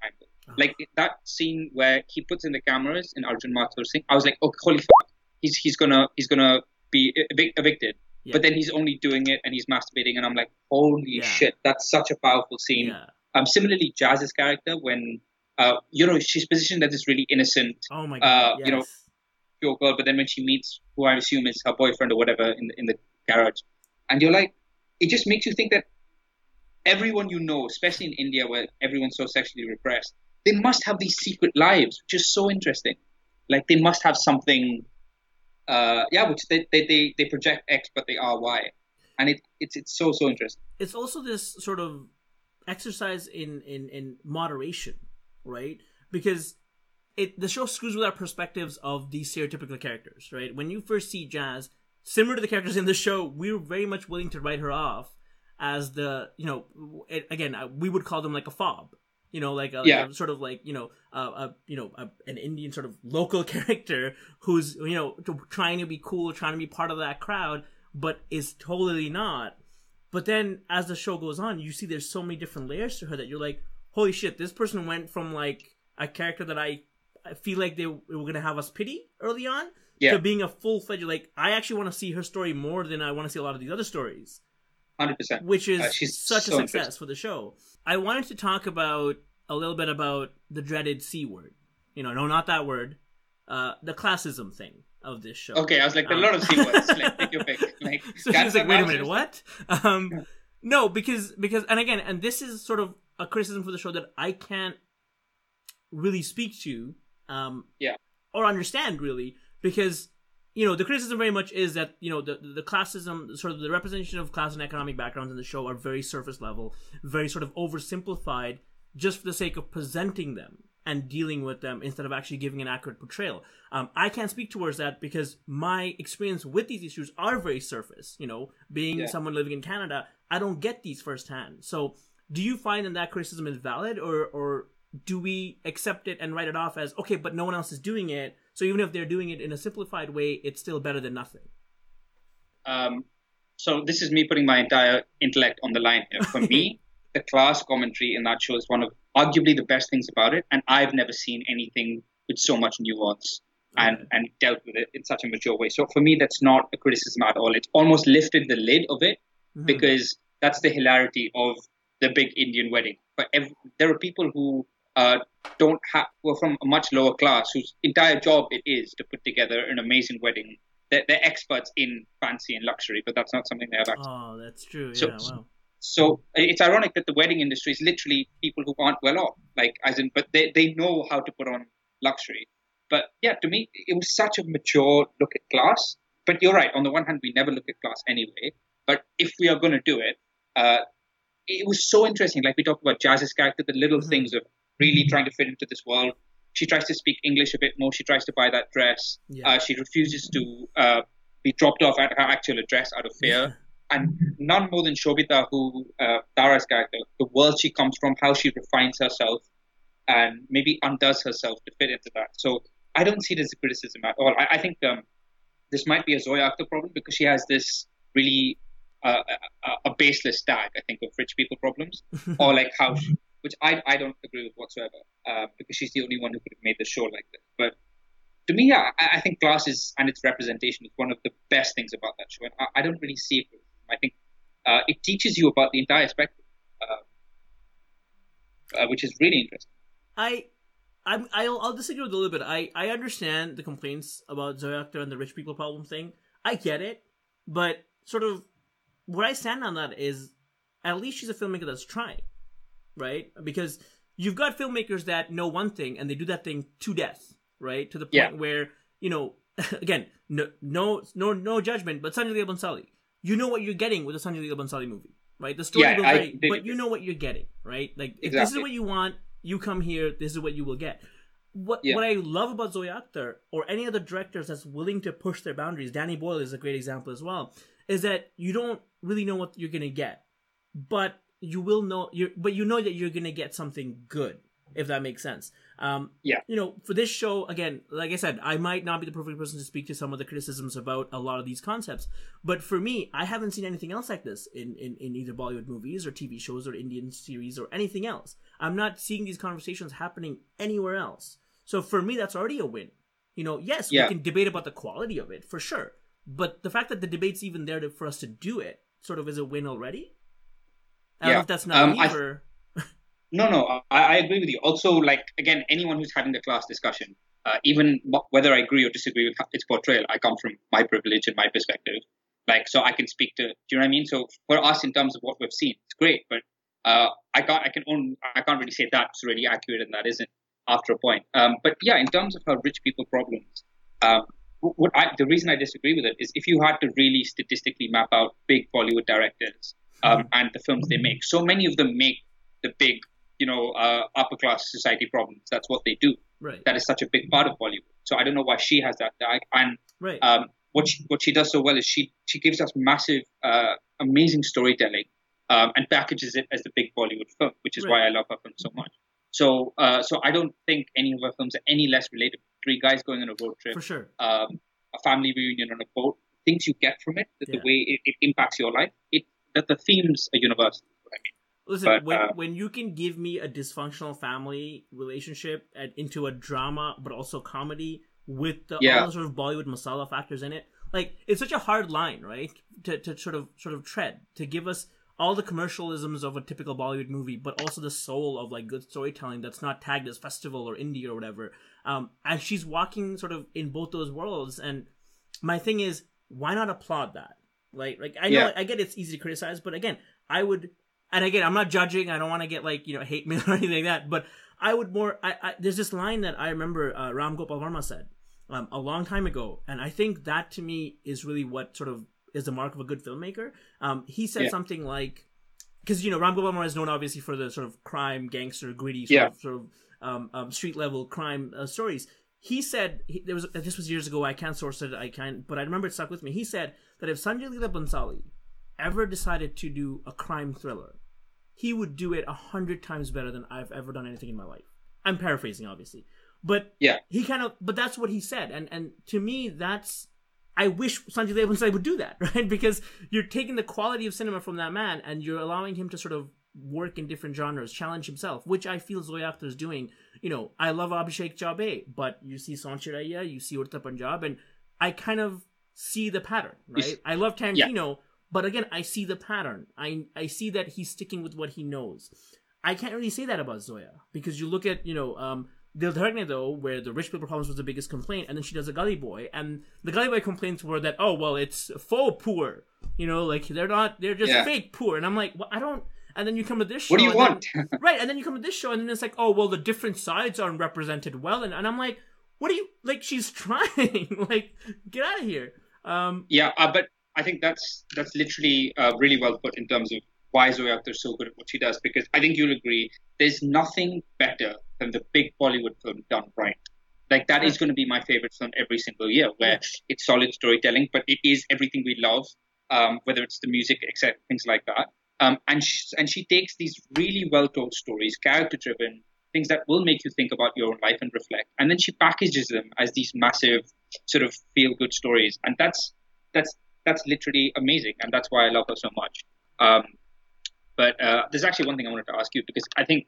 Like that scene where he puts in the cameras in Arjun Mathur Singh, I was like, oh, holy fuck, he's he's gonna he's gonna be evic- evicted. Yeah. But then he's only doing it and he's masturbating, and I'm like, holy yeah. shit, that's such a powerful scene. Yeah. Um, similarly, Jazz's character, when uh, you know, she's positioned as this really innocent, oh my God, uh, yes. you know, pure girl, but then when she meets who I assume is her boyfriend or whatever in the, in the garage, and you're like, it just makes you think that everyone you know, especially in India where everyone's so sexually repressed, they must have these secret lives, which is so interesting. Like they must have something, uh, yeah, which they, they, they, they project X, but they are Y. And it, it's it's so, so interesting. It's also this sort of exercise in, in, in moderation, right? Because it the show screws with our perspectives of these stereotypical characters, right? When you first see Jazz, similar to the characters in the show, we were very much willing to write her off as the, you know, it, again, we would call them like a fob. You know, like a, yeah. like a sort of like, you know, uh, a, you know, a, an Indian sort of local character who's, you know, to, trying to be cool, trying to be part of that crowd, but is totally not. But then as the show goes on, you see there's so many different layers to her that you're like, holy shit, this person went from like a character that I, I feel like they were going to have us pity early on yeah. to being a full-fledged, like, I actually want to see her story more than I want to see a lot of these other stories. one hundred percent. Which is uh, she's such so a success for the show. I wanted to talk about a little bit about the dreaded C word. You know, no, not that word. Uh, the classism thing of this show. Okay, I was like, there are um, a lot of C words. Like, pick your pick. Like, so she was like, wait a minute, what? Um, no, because, because, and again, and this is sort of a criticism for the show that I can't really speak to um, yeah. or understand, really, because you know, the criticism very much is that, you know, the the classism, sort of the representation of class and economic backgrounds in the show are very surface level, very sort of oversimplified, just for the sake of presenting them and dealing with them instead of actually giving an accurate portrayal. Um, I can't speak towards that because my experience with these issues are very surface. You know, being yeah. someone living in Canada, I don't get these firsthand. So do you find that that criticism is valid, or or do we accept it and write it off as, okay, but no one else is doing it, so even if they're doing it in a simplified way, it's still better than nothing? Um, so this is me putting my entire intellect on the line here. For me, the class commentary in that show is one of arguably the best things about it, and I've never seen anything with so much nuance and, okay. and dealt with it in such a mature way. So for me, that's not a criticism at all. It's almost lifted the lid of it mm-hmm. because that's the hilarity of the big Indian wedding. But every, there are people who Uh, don't have, who are from a much lower class, whose entire job it is to put together an amazing wedding. They're, they're experts in fancy and luxury, but that's not something they have access to. Oh, that's true. So, yeah, wow. So it's ironic that the wedding industry is literally people who aren't well off, like as in, but they, they know how to put on luxury. But yeah, to me, it was such a mature look at class. But you're right. On the one hand, we never look at class anyway. But if we are going to do it, uh, it was so interesting. Like we talked about Jazz's character, the little mm-hmm. things of really trying to fit into this world. She tries to speak English a bit more. She tries to buy that dress. Yeah. Uh, she refuses to uh, be dropped off at her actual address out of fear. Yeah. And none more than Shobita, who uh, Tara's character, the world she comes from, how she refines herself and maybe undoes herself to fit into that. So I don't see it as a criticism at all. I, I think um, this might be a Zoya Akhtar problem because she has this really uh, a, a baseless tag, I think, of rich people problems, or like how. She, which I, I don't agree with whatsoever, uh, because she's the only one who could have made the show like this. But to me, I, I think class is, and its representation is one of the best things about that show. And I, I don't really see it. I think uh, it teaches you about the entire spectrum, uh, uh, which is really interesting. I, I'm, I'll, I'll disagree with a little bit. I, I understand the complaints about Zoya Akhtar and the rich people problem thing. I get it. But sort of where I stand on that is at least she's a filmmaker that's trying. Right? Because you've got filmmakers that know one thing and they do that thing to death, right? To the point yeah. where, you know, again, no no no no judgment, but Sanjay Leela Bhansali, you know what you're getting with a Sanjay Leela Bhansali movie, right? The story yeah, goes I, right, they, but you know what you're getting, right? Like, if exactly. this is what you want, you come here, this is what you will get. What yeah. what I love about Zoya Akhtar, or any other directors that's willing to push their boundaries, Danny Boyle is a great example as well, is that you don't really know what you're going to get, but you will know, you're, but you know that you're going to get something good, if that makes sense. Um, yeah. You know, for this show, again, like I said, I might not be the perfect person to speak to some of the criticisms about a lot of these concepts, but for me, I haven't seen anything else like this in, in, in either Bollywood movies or T V shows or Indian series or anything else. I'm not seeing these conversations happening anywhere else. So for me, that's already a win. You know, yes, yeah. we can debate about the quality of it, for sure. But the fact that the debate's even there to, for us to do it sort of is a win already. I don't yeah. know if that's naive um, I, or... No, no, I, I agree with you. Also, like, again, anyone who's having a class discussion, uh, even whether I agree or disagree with its portrayal, I come from my privilege and my perspective. Like, so I can speak to, do you know what I mean? So for us, in terms of what we've seen, it's great, but uh, I can't, I can own, I can't really say that's really accurate and that isn't after a point. Um, but yeah, in terms of how rich people problems, um, what I, the reason I disagree with it is if you had to really statistically map out big Bollywood directors um, and the films they make, so many of them make the big, you know, uh, upper class society problems. That's what they do. Right. That is such a big part of Bollywood. So I don't know why she has that. I, and right. um, what she, what she does so well is she she gives us massive, uh, amazing storytelling um, and packages it as the big Bollywood film, which is right. why I love her film so much. So uh, so I don't think any of her films are any less related. Three guys going on a road trip. For sure. Um, a family reunion on a boat. Things you get from it, that yeah. the way it, it impacts your life, it that the themes are universal. What I mean. Listen, but, when uh, when you can give me a dysfunctional family relationship and into a drama, but also comedy with the yeah. all the sort of Bollywood masala factors in it, like it's such a hard line, right? To to sort of sort of tread to give us all the commercialisms of a typical Bollywood movie, but also the soul of like good storytelling that's not tagged as festival or indie or whatever. Um, and she's walking sort of in both those worlds. And my thing is, why not applaud that? Like, like I know yeah. I get it's easy to criticize, but again, I would. And again, I'm not judging. I don't want to get like, you know, hate mail or anything like that. But I would more, I, I there's this line that I remember uh, Ram Gopal Varma said um, a long time ago. And I think that to me is really what sort of is the mark of a good filmmaker. Um, he said yeah. something like, because, you know, Ram Gopal Varma is known obviously for the sort of crime, gangster, gritty, sort yeah. of, sort of um, um, street level crime uh, stories. He said, he, there was this was years ago, I can't source it, I can't, but I remember it stuck with me. He said that if Sanjay Leela Bhansali ever decided to do a crime thriller, he would do it a hundred times better than I've ever done anything in my life. I'm paraphrasing, obviously, but yeah, he kind of, but that's what he said, and and to me, that's, I wish Sanjay Leela Bhansali would do that, right? Because you're taking the quality of cinema from that man, and you're allowing him to sort of work in different genres, challenge himself, which I feel Zoya Akhtar is doing. You know, I love Abhishek Chaubey, but you see Saunchiraya, you see Urta Punjab, and I kind of see the pattern, right? It's, I love Tarantino. Yeah. But again, I see the pattern. I I see that he's sticking with what he knows. I can't really say that about Zoya because you look at, you know, um, Dil Dhadkne though, where the rich people problems was the biggest complaint, and then she does a Gully Boy, and the Gully Boy complaints were that, oh well, it's faux poor, you know, like they're not, they're just yeah. fake poor, and I'm like, well, I don't. And then you come to this show. What do you want? Then, right, and then you come to this show, and then it's like, oh well, the different sides aren't represented well, and, and I'm like, what are you like? She's trying, like, get out of here. Um, yeah, uh, but. I think that's that's literally uh, really well put in terms of why Zoya Akhtar is so good at what she does, because I think you'll agree there's nothing better than the big Bollywood film done right. Like that is going to be my favorite film every single year, where it's solid storytelling, but it is everything we love, um, whether it's the music, et cetera, things like that. Um, and she, and she takes these really well told stories, character driven, things that will make you think about your own life and reflect, and then she packages them as these massive sort of feel good stories, and that's that's. That's literally amazing, and that's why I love her so much. Um, but uh, there's actually one thing I wanted to ask you, because I think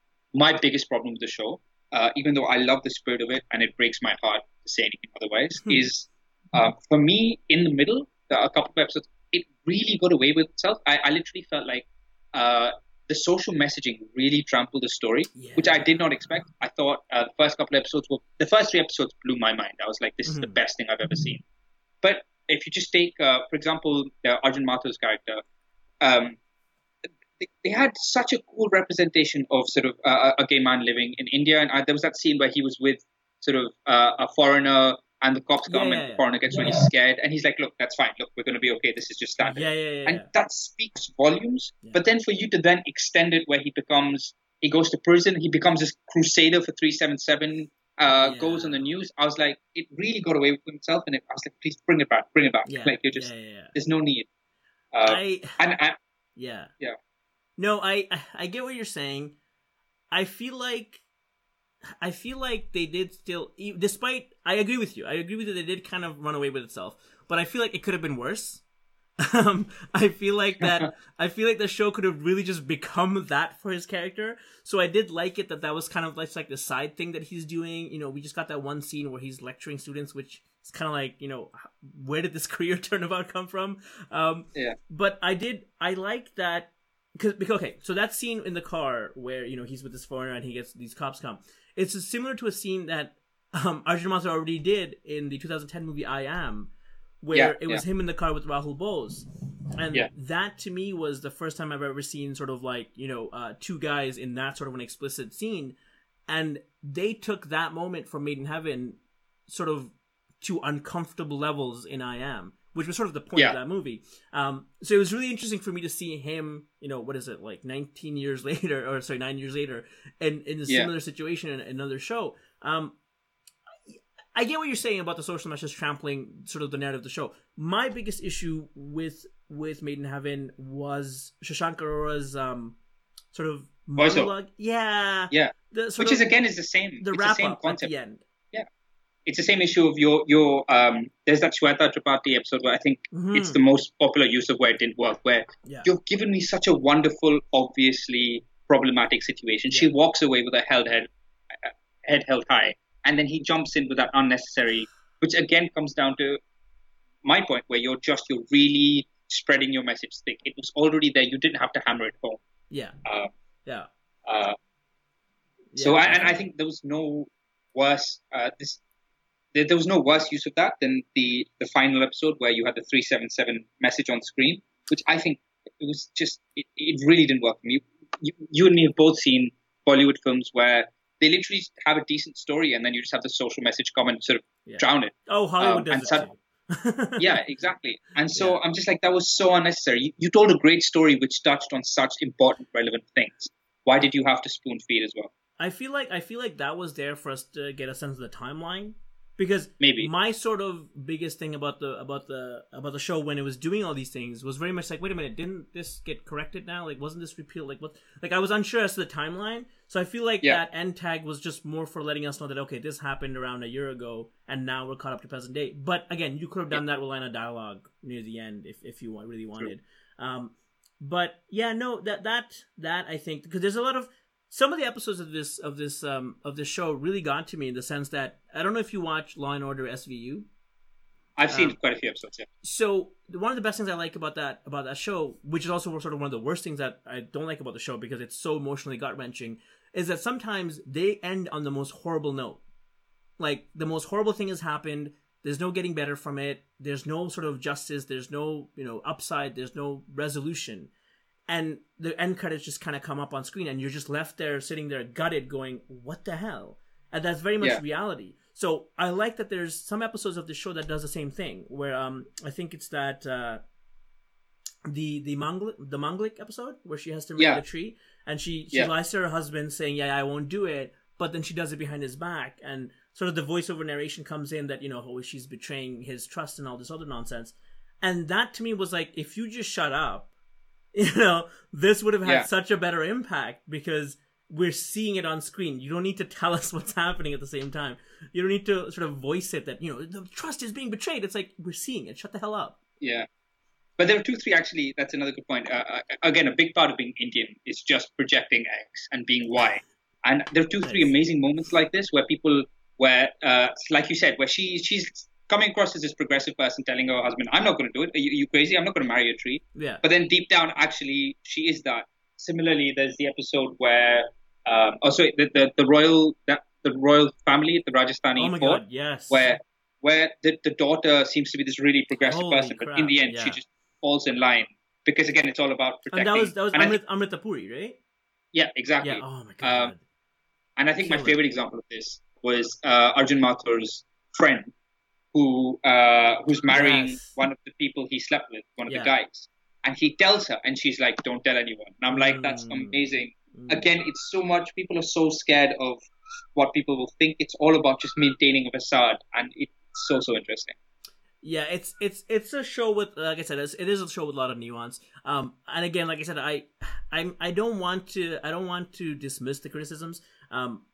my biggest problem with the show, uh, even though I love the spirit of it, and it breaks my heart to say anything otherwise, hmm. is uh, for me, in the middle, the, a couple of episodes, it really got away with itself. I, I literally felt like uh, the social messaging really trampled the story, yeah. which I did not expect. I thought uh, the first couple of episodes were, the first three episodes blew my mind. I was like, this mm-hmm. is the best thing I've ever seen. But if you just take, uh, for example, uh, Arjun Mathur's character, um, they, they had such a cool representation of sort of uh, a gay man living in India. And uh, there was that scene where he was with sort of uh, a foreigner, and the cops come, yeah, and yeah, the foreigner gets yeah. really scared. And he's like, look, that's fine. Look, we're going to be okay. This is just standard. Yeah, yeah, yeah, and yeah. that speaks volumes. Yeah. But then for you to then extend it where he becomes, he goes to prison, he becomes this crusader for three seven seven, Uh, yeah. goes on the news. I was like, it really got away with himself, and it, I was like, please bring it back, bring it back. Yeah. Like you're just, yeah, yeah, yeah. there's no need. Uh, I, and, and yeah, yeah. No, I, I get what you're saying. I feel like I feel like they did still, despite, I agree with you. I agree with you. They did kind of run away with itself, but I feel like it could have been worse. Um, I feel like that. I feel like the show could have really just become that for his character. So I did like it that that was kind of like, like the side thing that he's doing. You know, we just got that one scene where he's lecturing students, which is kind of like, you know, where did this career turnabout come from? Um, yeah. But I did. I like that because because okay. So that scene in the car where you know he's with this foreigner and he gets these cops come. It's similar to a scene that um, Arjun Mathur already did in the two thousand ten movie I Am. Where yeah, it was yeah. him in the car with Rahul Bose. And yeah. that, to me, was the first time I've ever seen sort of like, you know, uh, two guys in that sort of an explicit scene. And they took that moment from Made in Heaven sort of to uncomfortable levels in I Am, which was sort of the point yeah. of that movie. Um, so it was really interesting for me to see him, you know, what is it, like nineteen years later, or sorry, nine years later, in, in a yeah. similar situation in another show. Um, I get what you're saying about the social message trampling sort of the narrative of the show. My biggest issue with with Made in Heaven was Shashank Arora's um, sort of monologue. Yeah. Yeah. The, Which is, again, is the same. The it's wrap the same up concept. at the end. Yeah. It's the same issue of your, your um, there's that Shweta Tripathi episode where I think mm-hmm. it's the most popular use of where it didn't work, where yeah. you've given me such a wonderful, obviously problematic situation. Yeah. She walks away with her held head, head held high. And then he jumps in with that unnecessary, which again comes down to my point where you're just, you're really spreading your message thick. It was already there. You didn't have to hammer it home. Yeah. Uh, yeah. Uh, yeah. So, I, and I think there was no worse, uh, this, there, there was no worse use of that than the, the final episode where you had the three seven seven message on screen, which I think it was just, it, it really didn't work for me. You, you and me have both seen Bollywood films where they literally have a decent story, and then you just have the social message come and sort of yeah. drown it. Oh, Hollywood um, does it so, too. Yeah, exactly. And so yeah. I'm just like, that was so unnecessary. You, you told a great story which touched on such important, relevant things. Why did you have to spoon feed as well? I feel like I feel like that was there for us to get a sense of the timeline. Because maybe my sort of biggest thing about the about the about the show when it was doing all these things was very much like, wait a minute, didn't this get corrected now? Like, wasn't this repealed? Like, what? Like, I was unsure as to the timeline. So I feel like yeah. that end tag was just more for letting us know that okay, this happened around a year ago, and now we're caught up to present day. But again, you could have done yeah. that with line of dialogue near the end if if you really wanted. Um, but yeah, no, that that that I think because there's a lot of. Some of the episodes of this of this um, of this show really got to me in the sense that I don't know if you watch Law and Order S V U. I've seen um, quite a few episodes. Yeah. So one of the best things I like about that about that show, which is also sort of one of the worst things that I don't like about the show because it's so emotionally gut wrenching, is that sometimes they end on the most horrible note. Like the most horrible thing has happened. There's no getting better from it. There's no sort of justice. There's no you know upside. There's no resolution. And the end credits just kind of come up on screen, and you're just left there, sitting there, gutted, going, "What the hell?" And that's very much yeah. reality. So I like that there's some episodes of the show that does the same thing. Where um, I think it's that uh, the the Manglik the Manglik episode where she has to marry yeah. the tree, and she she yeah. lies to her husband saying, "Yeah, I won't do it," but then she does it behind his back, and sort of the voiceover narration comes in that you know oh, she's betraying his trust and all this other nonsense, and that to me was like, if you just shut up. You know, this would have had yeah. such a better impact because we're seeing it on screen. You don't need to tell us what's happening at the same time. You don't need to sort of voice it that, you know, the trust is being betrayed. It's like, we're seeing it. Shut the hell up. Yeah. But there are two, three, actually, that's another good point. Uh, again, a big part of being Indian is just projecting X and being Y. And there are two, three nice. amazing moments like this where people, where, uh, like you said, where she she's coming across as this progressive person telling her husband, I'm not going to do it. Are you, are you crazy? I'm not going to marry a tree. Yeah. But then deep down, actually, she is that. Similarly, there's the episode where, um, also the, the, the royal the, the royal family, the Rajasthani oh my court, God, yes. where where the, the daughter seems to be this really progressive Holy person, crap. but in the end, yeah. she just falls in line. Because again, it's all about protecting. And that was, that was and Amrit, think, Amrita Puri, right? Yeah, exactly. Yeah, oh my God. Um, and I think Kill my it. favorite example of this was uh, Arjun Mathur's friend, who uh, who's marrying Yes. one of the people he slept with, one of Yeah. the guys. And he tells her, and she's like, don't tell anyone. And I'm like, that's Mm. amazing. Mm. Again, it's so much, people are so scared of what people will think. It's all about just maintaining a facade. And it's so, so interesting. Yeah, it's it's it's a show with, like I said, it's, it is a show with a lot of nuance. Um, and again, like I said, I, I I don't want to I don't want to dismiss the criticisms. Um,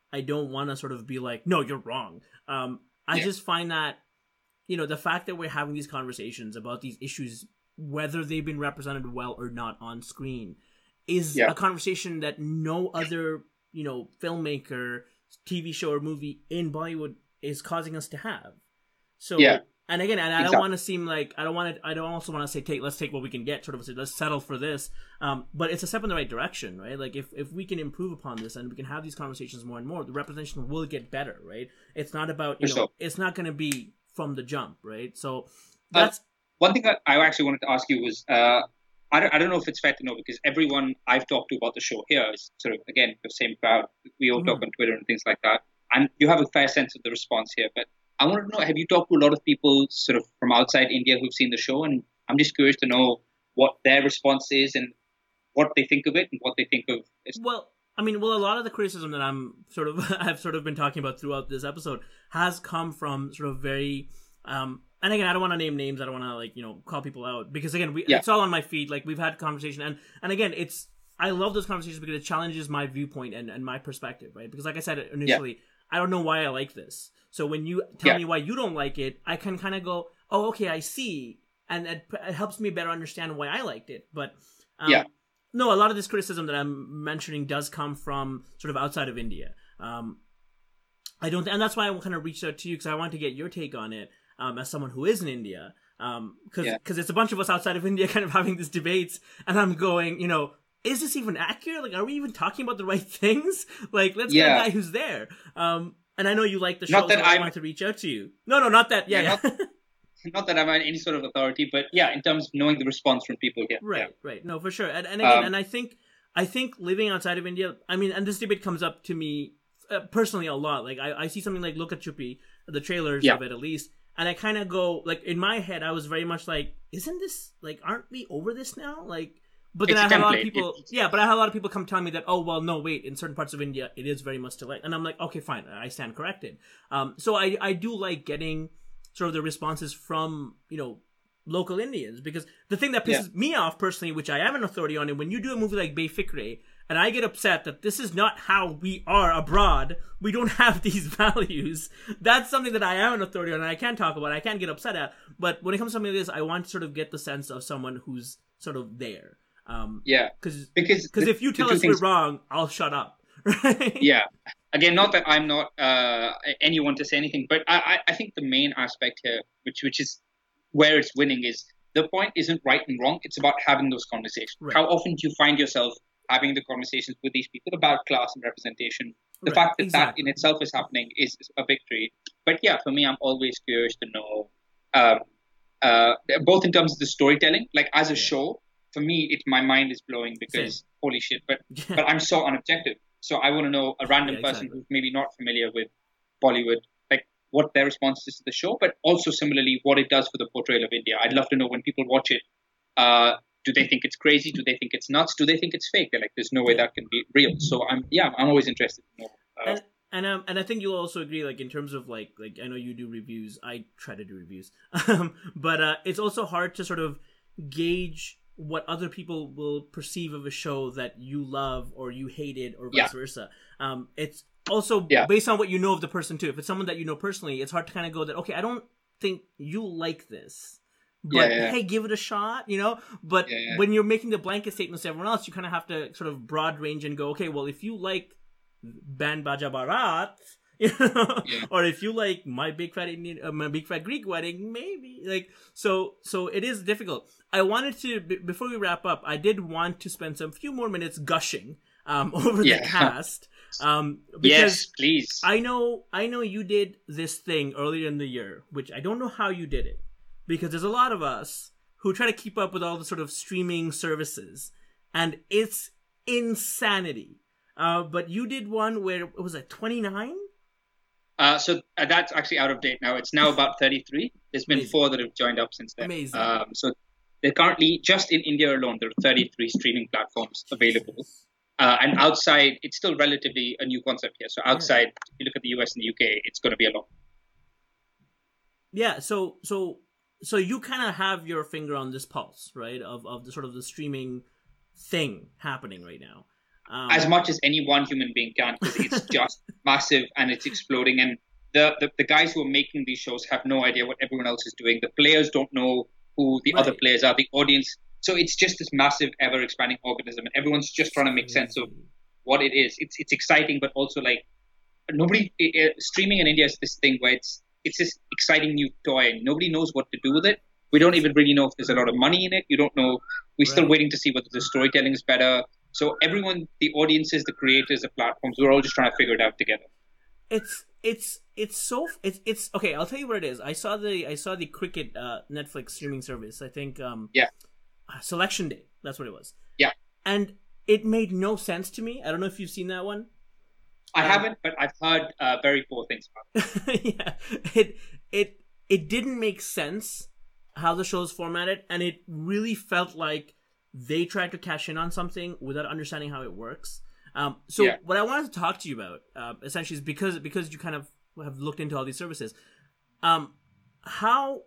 I don't want to sort of be like, no, you're wrong. Um, I yeah. just find that, you know, the fact that we're having these conversations about these issues, whether they've been represented well or not on screen, is yeah. a conversation that no other, you know, filmmaker, T V show or movie in Bollywood is causing us to have. So, yeah. and again, and I exactly. don't want to seem like, I don't want to, I don't also want to say, take, let's take what we can get, sort of say, let's settle for this. Um, but it's a step in the right direction, right? Like if, if we can improve upon this and we can have these conversations more and more, the representation will get better, right? It's not about, you for know, sure. it's not going to be from the jump, right? So that's. Uh, one thing that I actually wanted to ask you was, uh, I don't, I don't know if it's fair to know, because everyone I've talked to about the show here is sort of, again, the same crowd. We all mm-hmm. talk on Twitter and things like that. And you have a fair sense of the response here. But I want to know, have you talked to a lot of people sort of from outside India who've seen the show? And I'm just curious to know what their response is and what they think of it and what they think of it. Well, I mean, well, a lot of the criticism that I'm sort of, I've sort of been talking about throughout this episode has come from sort of very, um, and again, I don't want to name names. I don't want to like, you know, call people out because again, we, yeah. it's all on my feed. Like we've had conversation and, and again, it's, I love those conversations because it challenges my viewpoint and, and my perspective, right? Because like I said initially, yeah. I don't know why I like this. So when you tell yeah. me why you don't like it, I can kind of go, oh, okay, I see. And it, it helps me better understand why I liked it. But um, yeah. no, a lot of this criticism that I'm mentioning does come from sort of outside of India. Um, I don't, and that's why I kind of reached out to you because I want to get your take on it um, as someone who is in India. Because um, yeah. it's a bunch of us outside of India kind of having these debates. And I'm going, you know, is this even accurate? Like, are we even talking about the right things? Like, let's yeah. get a guy who's there. Um, and I know you like the show, not that so I wanted to reach out to you. No, no, not that. Yeah, yeah. yeah. Not, not that I'm on any sort of authority, but yeah, in terms of knowing the response from people here. Right, yeah. right. No, for sure. And, and again, um, and I think, I think living outside of India, I mean, and this debate comes up to me uh, personally a lot. Like, I, I see something like Look at Chupi, the trailers yeah. of it at least, and I kind of go, like, in my head, I was very much like, isn't this, like, aren't we over this now? Like, but then it's I had a, a lot of template. people, it's... yeah, but I had a lot of people come tell me that, oh, well, no, wait, in certain parts of India, it is very much still like, and I'm like, okay, fine, I stand corrected. Um, so I, I do like getting sort of the responses from, you know, local Indians, because the thing that pisses yeah. me off personally, which I have an authority on, and when you do a movie like Befikre, and I get upset that this is not how we are abroad, we don't have these values, that's something that I have an authority on, and I can talk about, I can get upset at, but when it comes to something like this, I want to sort of get the sense of someone who's sort of there. Um, yeah, cause, because because if you tell us things... we're wrong, I'll shut up. Right? Yeah. Again, not that I'm not uh, anyone to say anything, but I, I think the main aspect here, which which is where it's winning, is the point isn't right and wrong. It's about having those conversations. Right. How often do you find yourself having the conversations with these people about class and representation? The right. fact that exactly. that in itself is happening is a victory. But yeah, for me, I'm always curious to know, um, uh, both in terms of the storytelling, like as a yeah. show. For me, it my mind is blowing because Same. holy shit. But yeah. but I'm so unobjective. So I want to know a random yeah, person exactly. who's maybe not familiar with Bollywood, like what their response is to the show, but also similarly what it does for the portrayal of India. I'd love to know when people watch it, uh, do they think it's crazy? Do they think it's nuts? Do they think it's fake? They're like, there's no way yeah. that can be real. So I'm yeah, I'm always interested to know. Uh, and and, um, and I think you'll also agree, like in terms of like like I know you do reviews. I try to do reviews, um, but uh, it's also hard to sort of gauge what other people will perceive of a show that you love or you hated or vice yeah. versa. Um, it's also yeah. based on what you know of the person too. If it's someone that you know personally, it's hard to kind of go that, okay, I don't think you like this, but yeah, yeah. hey, give it a shot, you know? But yeah, yeah. when you're making the blanket statements to everyone else, you kind of have to sort of broad range and go, okay, well, if you like Band Baja Barat, you know, yeah. or if you like my big fat Indian, uh, my big fat Greek wedding, maybe like so. So it is difficult. I wanted to b- before we wrap up. I did want to spend some few more minutes gushing um, over yeah. the cast. Um, because yes, please. I know, I know you did this thing earlier in the year, which I don't know how you did it, because there's a lot of us who try to keep up with all the sort of streaming services, and it's insanity. Uh, but you did one where it was like twenty-nine. Uh, so uh, that's actually out of date now. It's now about thirty-three. There's been Amazing. four that have joined up since then. Amazing. Um, so they're currently, just in India alone, there are thirty-three streaming platforms available. Uh, and outside, it's still relatively a new concept here. So outside, yeah. if you look at the U S and the U K, it's going to be a lot. Yeah. So so so you kind of have your finger on this pulse, right? Of of the sort of the streaming thing happening right now. Um, as much as any one human being can, because it's just massive and it's exploding. And the, the the guys who are making these shows have no idea what everyone else is doing. The players don't know who the Right. other players are. The audience. So it's just this massive, ever expanding organism, and everyone's just trying to make sense of what it is. It's it's exciting, but also like nobody uh, streaming in India is this thing where it's it's this exciting new toy, and nobody knows what to do with it. We don't even really know if there's a lot of money in it. You don't know. We're still Right. waiting to see whether the storytelling is better. So everyone, the audiences, the creators, the platforms, we're all just trying to figure it out together. It's it's it's so it's it's okay. I'll tell you what it is. I saw the I saw the Cricket uh, Netflix streaming service. I think um Yeah. Selection Day. That's what it was. Yeah. And it made no sense to me. I don't know if you've seen that one. I Um, haven't, but I've heard uh, very poor things about it. yeah, it it it didn't make sense how the show's formatted, and it really felt like they tried to cash in on something without understanding how it works. Um, so Yeah. what I wanted to talk to you about, uh, essentially, is because because you kind of have looked into all these services, um, how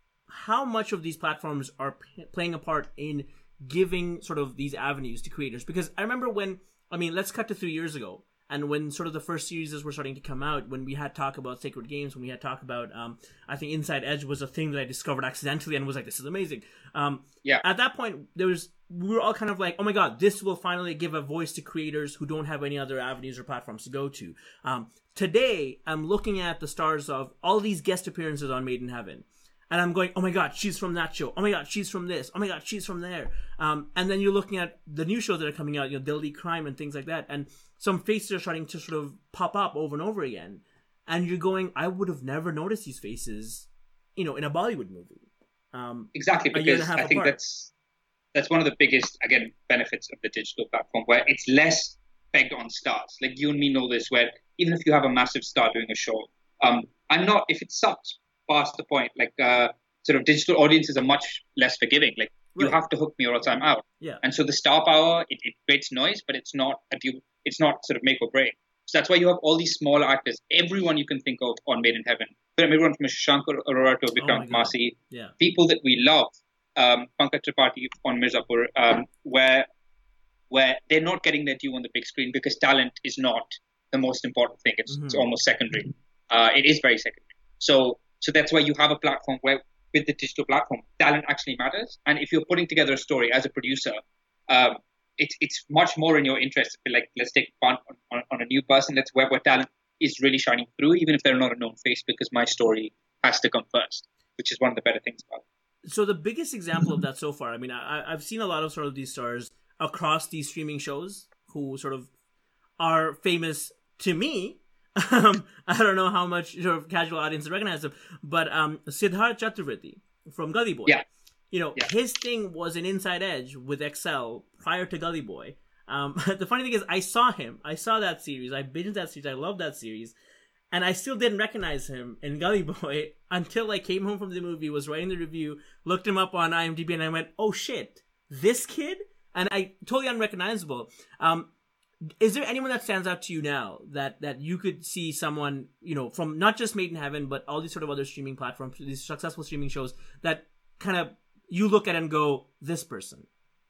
how much of these platforms are p- playing a part in giving sort of these avenues to creators? Because I remember when, I mean, let's cut to three years ago. And when sort of the first series were starting to come out, when we had talk about Sacred Games, when we had talk about, um, I think Inside Edge was a thing that I discovered accidentally and was like, this is amazing. Um, Yeah. At that point, there was we were all kind of like, oh my god, this will finally give a voice to creators who don't have any other avenues or platforms to go to. Um, today, I'm looking at the stars of all these guest appearances on Made in Heaven. And I'm going, oh my god, she's from that show. Oh my god, she's from this. Oh my god, she's from there. Um, and then you're looking at the new shows that are coming out, you know, Deadly Crime and things like that. And some faces are starting to sort of pop up over and over again. And you're going, I would have never noticed these faces, you know, in a Bollywood movie. Um, Exactly, a year and a because half I think apart. that's that's one of the biggest, again, benefits of the digital platform, where it's less pegged on stars. Like you and me know this, where even if you have a massive star doing a show, um, I'm not, if it sucks, past the point, like uh, sort of digital audiences are much less forgiving. Like you Right. have to hook me or else I'm out. Yeah. And so the star power, it, it creates noise, but it's not a du- it's not sort of make or break. So that's why you have all these small actors, everyone you can think of on Made in Heaven. Everyone from Shankar Arora to Oh my Vikrant God. Masi, Yeah. people that we love, um, Pankaj Tripathi on Mirzapur, um, where where they're not getting their due on the big screen because talent is not the most important thing. It's, it's Mhm. almost secondary. Uh, it is very secondary. So so that's why you have a platform where, with the digital platform, talent actually matters. And if you're putting together a story as a producer, um, it's it's much more in your interest to be like, let's take a punt on, on, on a new person. That's where, where talent is really shining through, even if they're not a known face, because my story has to come first, which is one of the better things about it. So the biggest example of that so far, I mean, I, I've seen a lot of sort of these stars across these streaming shows who sort of are famous to me. Um, I don't know how much sort of casual audiences recognize them, but um, Siddharth Chaturvedi from Gully Boy, Yeah. you know, Yeah. his thing was an Inside Edge with Excel prior to Gully Boy. Um, the funny thing is, I saw him, I saw that series, I binged that series, I loved that series, and I still didn't recognize him in Gully Boy until I came home from the movie, was writing the review, looked him up on IMDb, and I went, oh shit, this kid? And I totally unrecognizable. Um, is there anyone that stands out to you now that, that you could see someone, you know, from not just Made in Heaven, but all these sort of other streaming platforms, these successful streaming shows that kind of you look at and go, this person?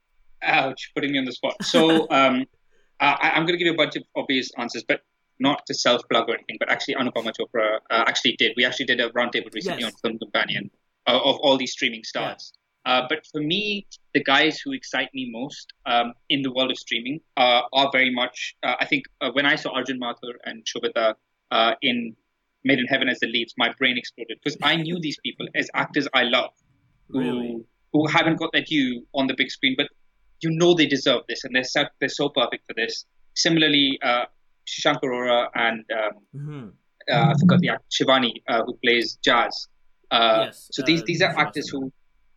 Ouch, putting me on the spot. So um, I, I'm going to give you a bunch of obvious answers, but not to self-plug or anything, but actually Anupama Chopra uh, actually did. We actually did a roundtable recently Yes. on Film Companion uh, of all these streaming stars. Uh, but for me, the guys who excite me most um, in the world of streaming uh, are very much, uh, I think uh, when I saw Arjun Mathur and Shobita uh, in Made in Heaven as the leads, my brain exploded because I knew these people as actors I love who, Really? who haven't got that due on the big screen, but you know they deserve this and they're so, they're so perfect for this. Similarly, uh, Shashank Arora and um, Mm-hmm. uh, I forgot the actor, Shivani, uh, who plays Jazz. Uh, Yes, so these uh, these are Shivasana. actors who,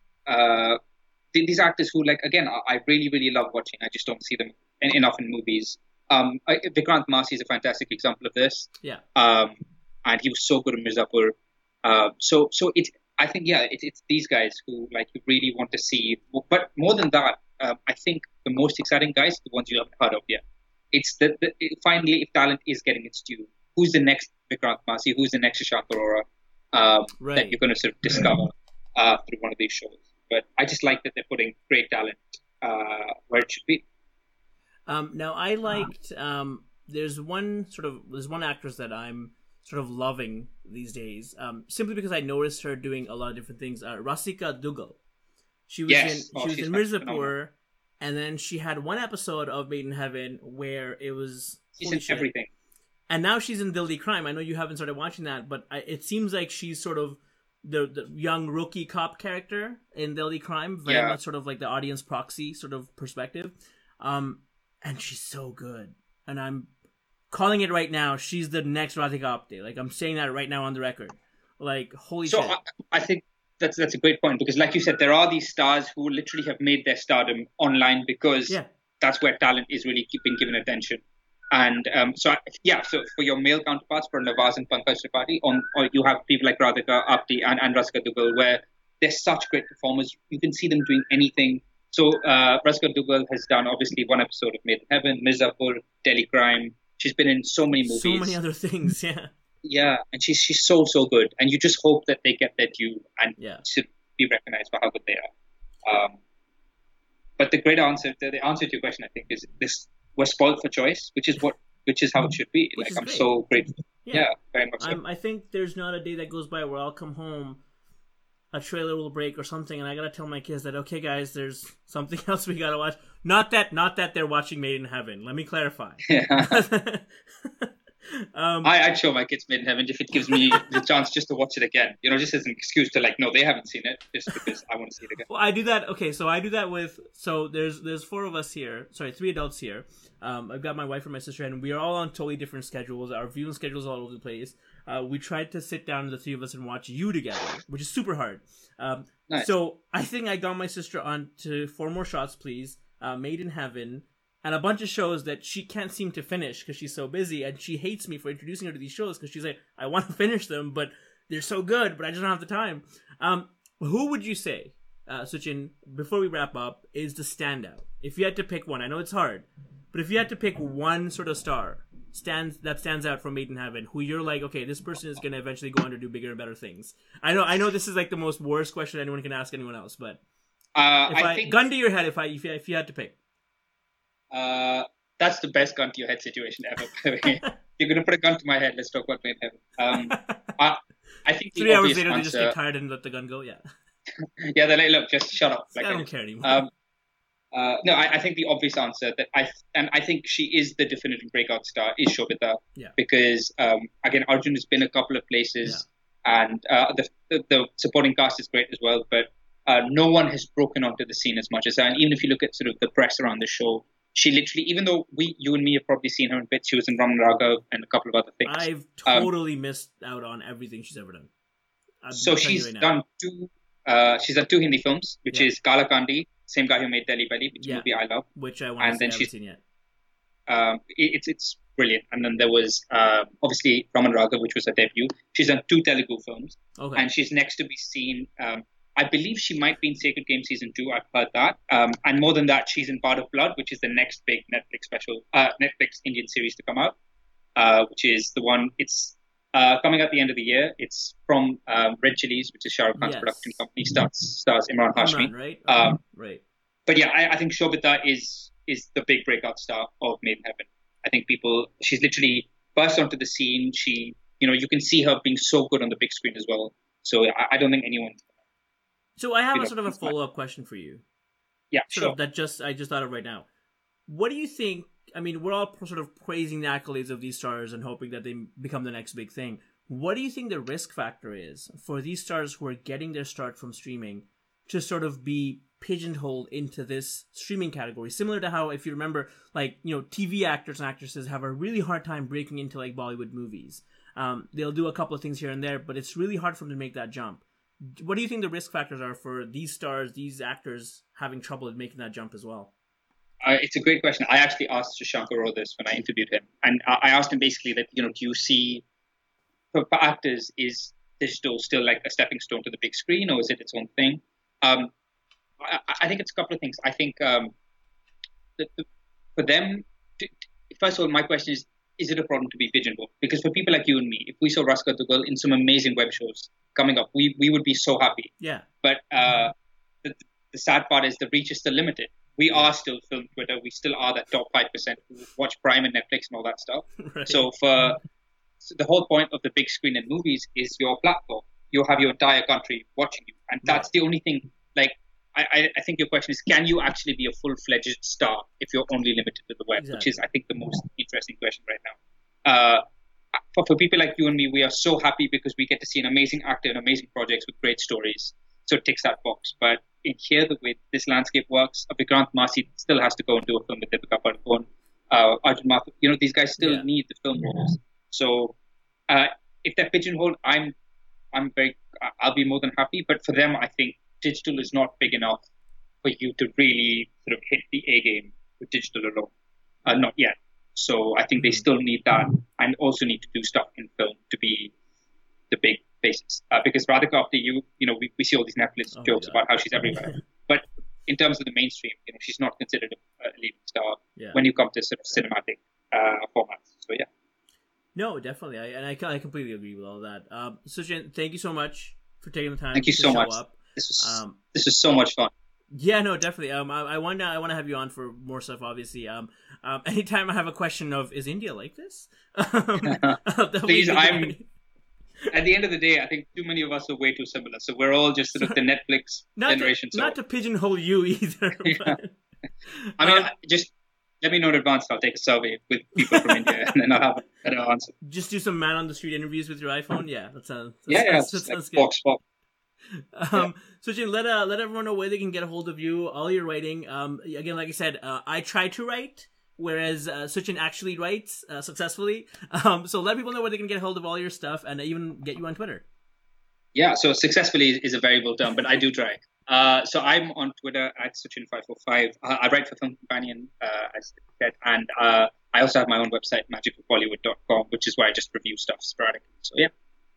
uh, th- these actors who like again I, I really really love watching. I just don't see them in, enough in movies. Um, I, Vikrant Masi is a fantastic example of this. Yeah. Um, and he was so good in Mirzapur. Uh, so so it's I think yeah it, it's these guys who like you really want to see. But more than that, uh, I think the most exciting guys are the ones you haven't heard of yet. It's the, the it, finally if talent is getting its due, who's the next Vikrant Masi? Who's the next Shashank Arora um, Right. that you're going to sort of discover uh, through one of these shows? But I just like that they're putting great talent uh, where it should be. Um, now I liked. Um, there's one sort of there's one actress that I'm sort of loving these days, um, simply because I noticed her doing a lot of different things. Uh, Rasika Dugal. She was Yes. in Oh, she was she's in phenomenal. Mirzapur, and then she had one episode of Made in Heaven where it was She's holy in shit. everything. And now she's in Dildi Crime. I know you haven't started watching that, but I, it seems like she's sort of the, the young rookie cop character in Dildi Crime, very Yeah. much sort of like the audience proxy sort of perspective. Um, and she's so good. And I'm calling it right now. She's the next Radhika Apte. Like, I'm saying that right now on the record. Like, holy So shit. I, I think that's that's a great point because, like you said, there are these stars who literally have made their stardom online because Yeah. that's where talent is really being given attention. And um, so, I- yeah, so for your male counterparts, for Nawaz and Pankaj Tripathi, on, or you have people like Radhika Apte and, and Rasika Dugal, where they're such great performers. You can see them doing anything. So uh, Rasika Dugal has done, obviously, one episode of Made in Heaven, Mirzapur, Delhi Crime. She's been in so many movies. So many other things, yeah. Yeah, and she's she's so so good, and you just hope that they get their due and Yeah. should be recognized for how good they are. Um, but the great answer, the, the answer to your question, I think, is this: we're spoiled for choice, which is what, which is how it should be. Which like is I'm great. so grateful. Yeah. Yeah, very much so. I'm, I think there's not a day that goes by where I'll come home, a trailer will break or something, and I gotta tell my kids that, okay, guys, there's something else we gotta watch. Not that, not that they're watching Made in Heaven. Let me clarify. um, I, I'd show my kids Made in Heaven if it gives me the chance just to watch it again. You know, just as an excuse to like, no, they haven't seen it, just because I want to see it again. well, I do that. Okay, so I do that with. So there's there's four of us here. Sorry, three adults here. Um, I've got my wife and my sister, and we are all on totally different schedules. Our viewing schedules are all over the place. Uh, we tried to sit down, the three of us, and watch You together, which is super hard. Um, Nice. So I think I got my sister on to Four More Shots, Please, uh, Made in Heaven, and a bunch of shows that she can't seem to finish because she's so busy, and she hates me for introducing her to these shows because she's like, I want to finish them, but they're so good, but I just don't have the time. Um, who would you say, uh, Suchin, before we wrap up, is the standout? If you had to pick one, I know it's hard, but if you had to pick one sort of star stands that stands out from Made in Heaven, who you're like, okay, this person is going to eventually go on to do bigger and better things. I know, I know, this is like the most worst question anyone can ask anyone else, but Uh, if I I, think gun to your head, if I if you, if you had to pick, uh, that's the best gun to your head situation ever. By the way, you're gonna put a gun to my head. Let's talk about Made in Heaven. Um, I, I think the three hours obvious later they answer, just get tired and let the gun go. Yeah, yeah, they're like, look, just shut up. Like, I don't care anymore. Um, uh, no, I, I think the obvious answer that I and I think she is the definitive breakout star is Shobita. Yeah. Because um, again, Arjun has been a couple of places, and uh, the, the the supporting cast is great as well. But uh, no one has broken onto the scene as much as her. And even if you look at sort of the press around the show, she literally, even though we, you and me have probably seen her in bits, she was in Raman Raghav and a couple of other things. I've um, totally missed out on everything she's ever done. I'm So telling you she's right now. done two. Uh, she's done two Hindi films, which Yeah. is Kala Kandi, same guy who made Delhi Belly, which is Yeah. a movie I love. which I want and to see. then I haven't she's- seen yet. Um, it, it's it's brilliant. And then there was uh, obviously Raman Raghav, which was her debut. She's done two Telugu films, Okay. and she's next to be seen. Um, I believe she might be in Sacred Game season two. I've heard that. Um, and more than that, she's in Part of Blood, which is the next big Netflix special, uh, Netflix Indian series to come out, uh, which is the one. It's uh, coming at the end of the year. It's from um, Red Chillies, which is Shah Rukh Khan's Yes. production company. Stars stars Imran Hashmi. Imran, right? Um, Okay, right. But yeah, I, I think Shobita is is the big breakout star of Made in Heaven. I think people, she's literally burst onto the scene. She, you know, you can see her being so good on the big screen as well. So I, I don't think anyone. So I have you a know, sort of a it's not- follow up question for you. Yeah, Sort sure. of that just I just thought of right now. What do you think? I mean, we're all sort of praising the accolades of these stars and hoping that they become the next big thing. What do you think the risk factor is for these stars who are getting their start from streaming to sort of be pigeonholed into this streaming category? Similar to how, if you remember, like, you know, T V actors and actresses have a really hard time breaking into like Bollywood movies. Um, they'll do a couple of things here and there, but it's really hard for them to make that jump. What do you think the risk factors are for these stars, these actors having trouble at making that jump as well? Uh, it's a great question. I actually asked Shashank Arora this when I interviewed him, and I I asked him basically that, you know, do you see for, for actors, is digital still like a stepping stone to the big screen, or is it its own thing? Um, I, I think it's a couple of things. I think um, the, the, for them, to, first of all, my question is: is it a problem to be pigeonholed? Because for people like you and me, if we saw Rasika Dugal in some amazing web shows coming up, we we would be so happy. Yeah. But uh, the, the sad part is the reach is still limited. we are still film Twitter. We still are that top five percent who watch Prime and Netflix and all that stuff. Right. So for so the whole point of the big screen and movies is your platform. You have your entire country watching you, and that's right. the only thing. Like, I, I think your question is, can you actually be a full-fledged star if you're only limited to the web? Exactly. Which is, I think, the most interesting question right now. Uh, for, for people like you and me, we are so happy because we get to see an amazing actor and amazing projects with great stories. So it ticks that box. But in here, the way this landscape works, Vikrant Massey still has to go and do a film with Deepika Padukone. Uh, Arjun Mathur, you know, these guys still yeah. need the film roles. So uh, if they're pigeonholed, I'm, I'm very, I'll be more than happy. But for them, I think digital is not big enough for you to really sort of hit the A game with digital alone. Uh, not yet. So I think they still need that, and also need to do stuff in film to be the big faces. Uh, because Radhika, after you, you know, we, we see all these Netflix oh jokes about how she's everywhere. But in terms of the mainstream, you know, she's not considered a, a leading star yeah. when you come to sort of cinematic uh, formats. So yeah. No, definitely, I, and I, I completely agree with all that. Um, Sachin, thank you so much for taking the time. Thank you to so show much. Up. This was um, this was so much fun. Yeah, no, definitely. Um, I, I want to I want to have you on for more stuff. Obviously, um, um, anytime I have a question of is India like this? Um, Please, I'm. At the end of the day, I think too many of us are way too similar. So we're all just sort of the Netflix not generation. To, so. Not to pigeonhole you either. But, I mean, um, just let me know in advance. I'll take a survey with people from India, and then I'll have a better answer. Just do some man on the street interviews with your iPhone. Yeah, that sounds. That yeah, yeah, sounds, that sounds like good. Fox, Fox. Um, yeah. Sachin, let uh, let everyone know where they can get a hold of you, all your writing. Um, again, like I said, uh, I try to write, whereas uh, Sachin actually writes uh, successfully. Um, so let people know where they can get a hold of all your stuff, and even get you on Twitter. Yeah, so successfully is a variable term, but I do try. Uh, so I'm on Twitter at Sachin five four five. Uh, I write for Film Companion, uh, as I said, and uh, I also have my own website, magic of bollywood dot com, which is where I just review stuff sporadically. So yeah.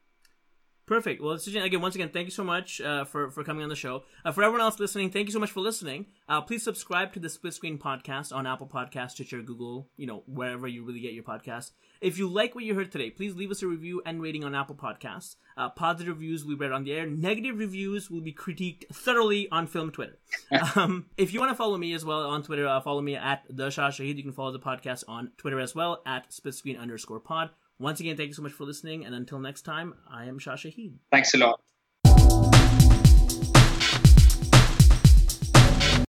Perfect. Well, Sachin, again, once again, thank you so much uh, for, for coming on the show. Uh, for everyone else listening, thank you so much for listening. Uh, please subscribe to the Split Screen Podcast on Apple Podcasts, Stitcher, Google, you know, wherever you really get your podcasts. If you like what you heard today, please leave us a review and rating on Apple Podcasts. Uh, positive reviews will be read on the air. Negative reviews will be critiqued thoroughly on Film Twitter. um, if you want to follow me as well on Twitter, uh, follow me at The Shah Shahid. You can follow the podcast on Twitter as well at splitscreen underscore pod. Once again, thank you so much for listening, and until next time, I am Shah Shahid. Thanks a lot.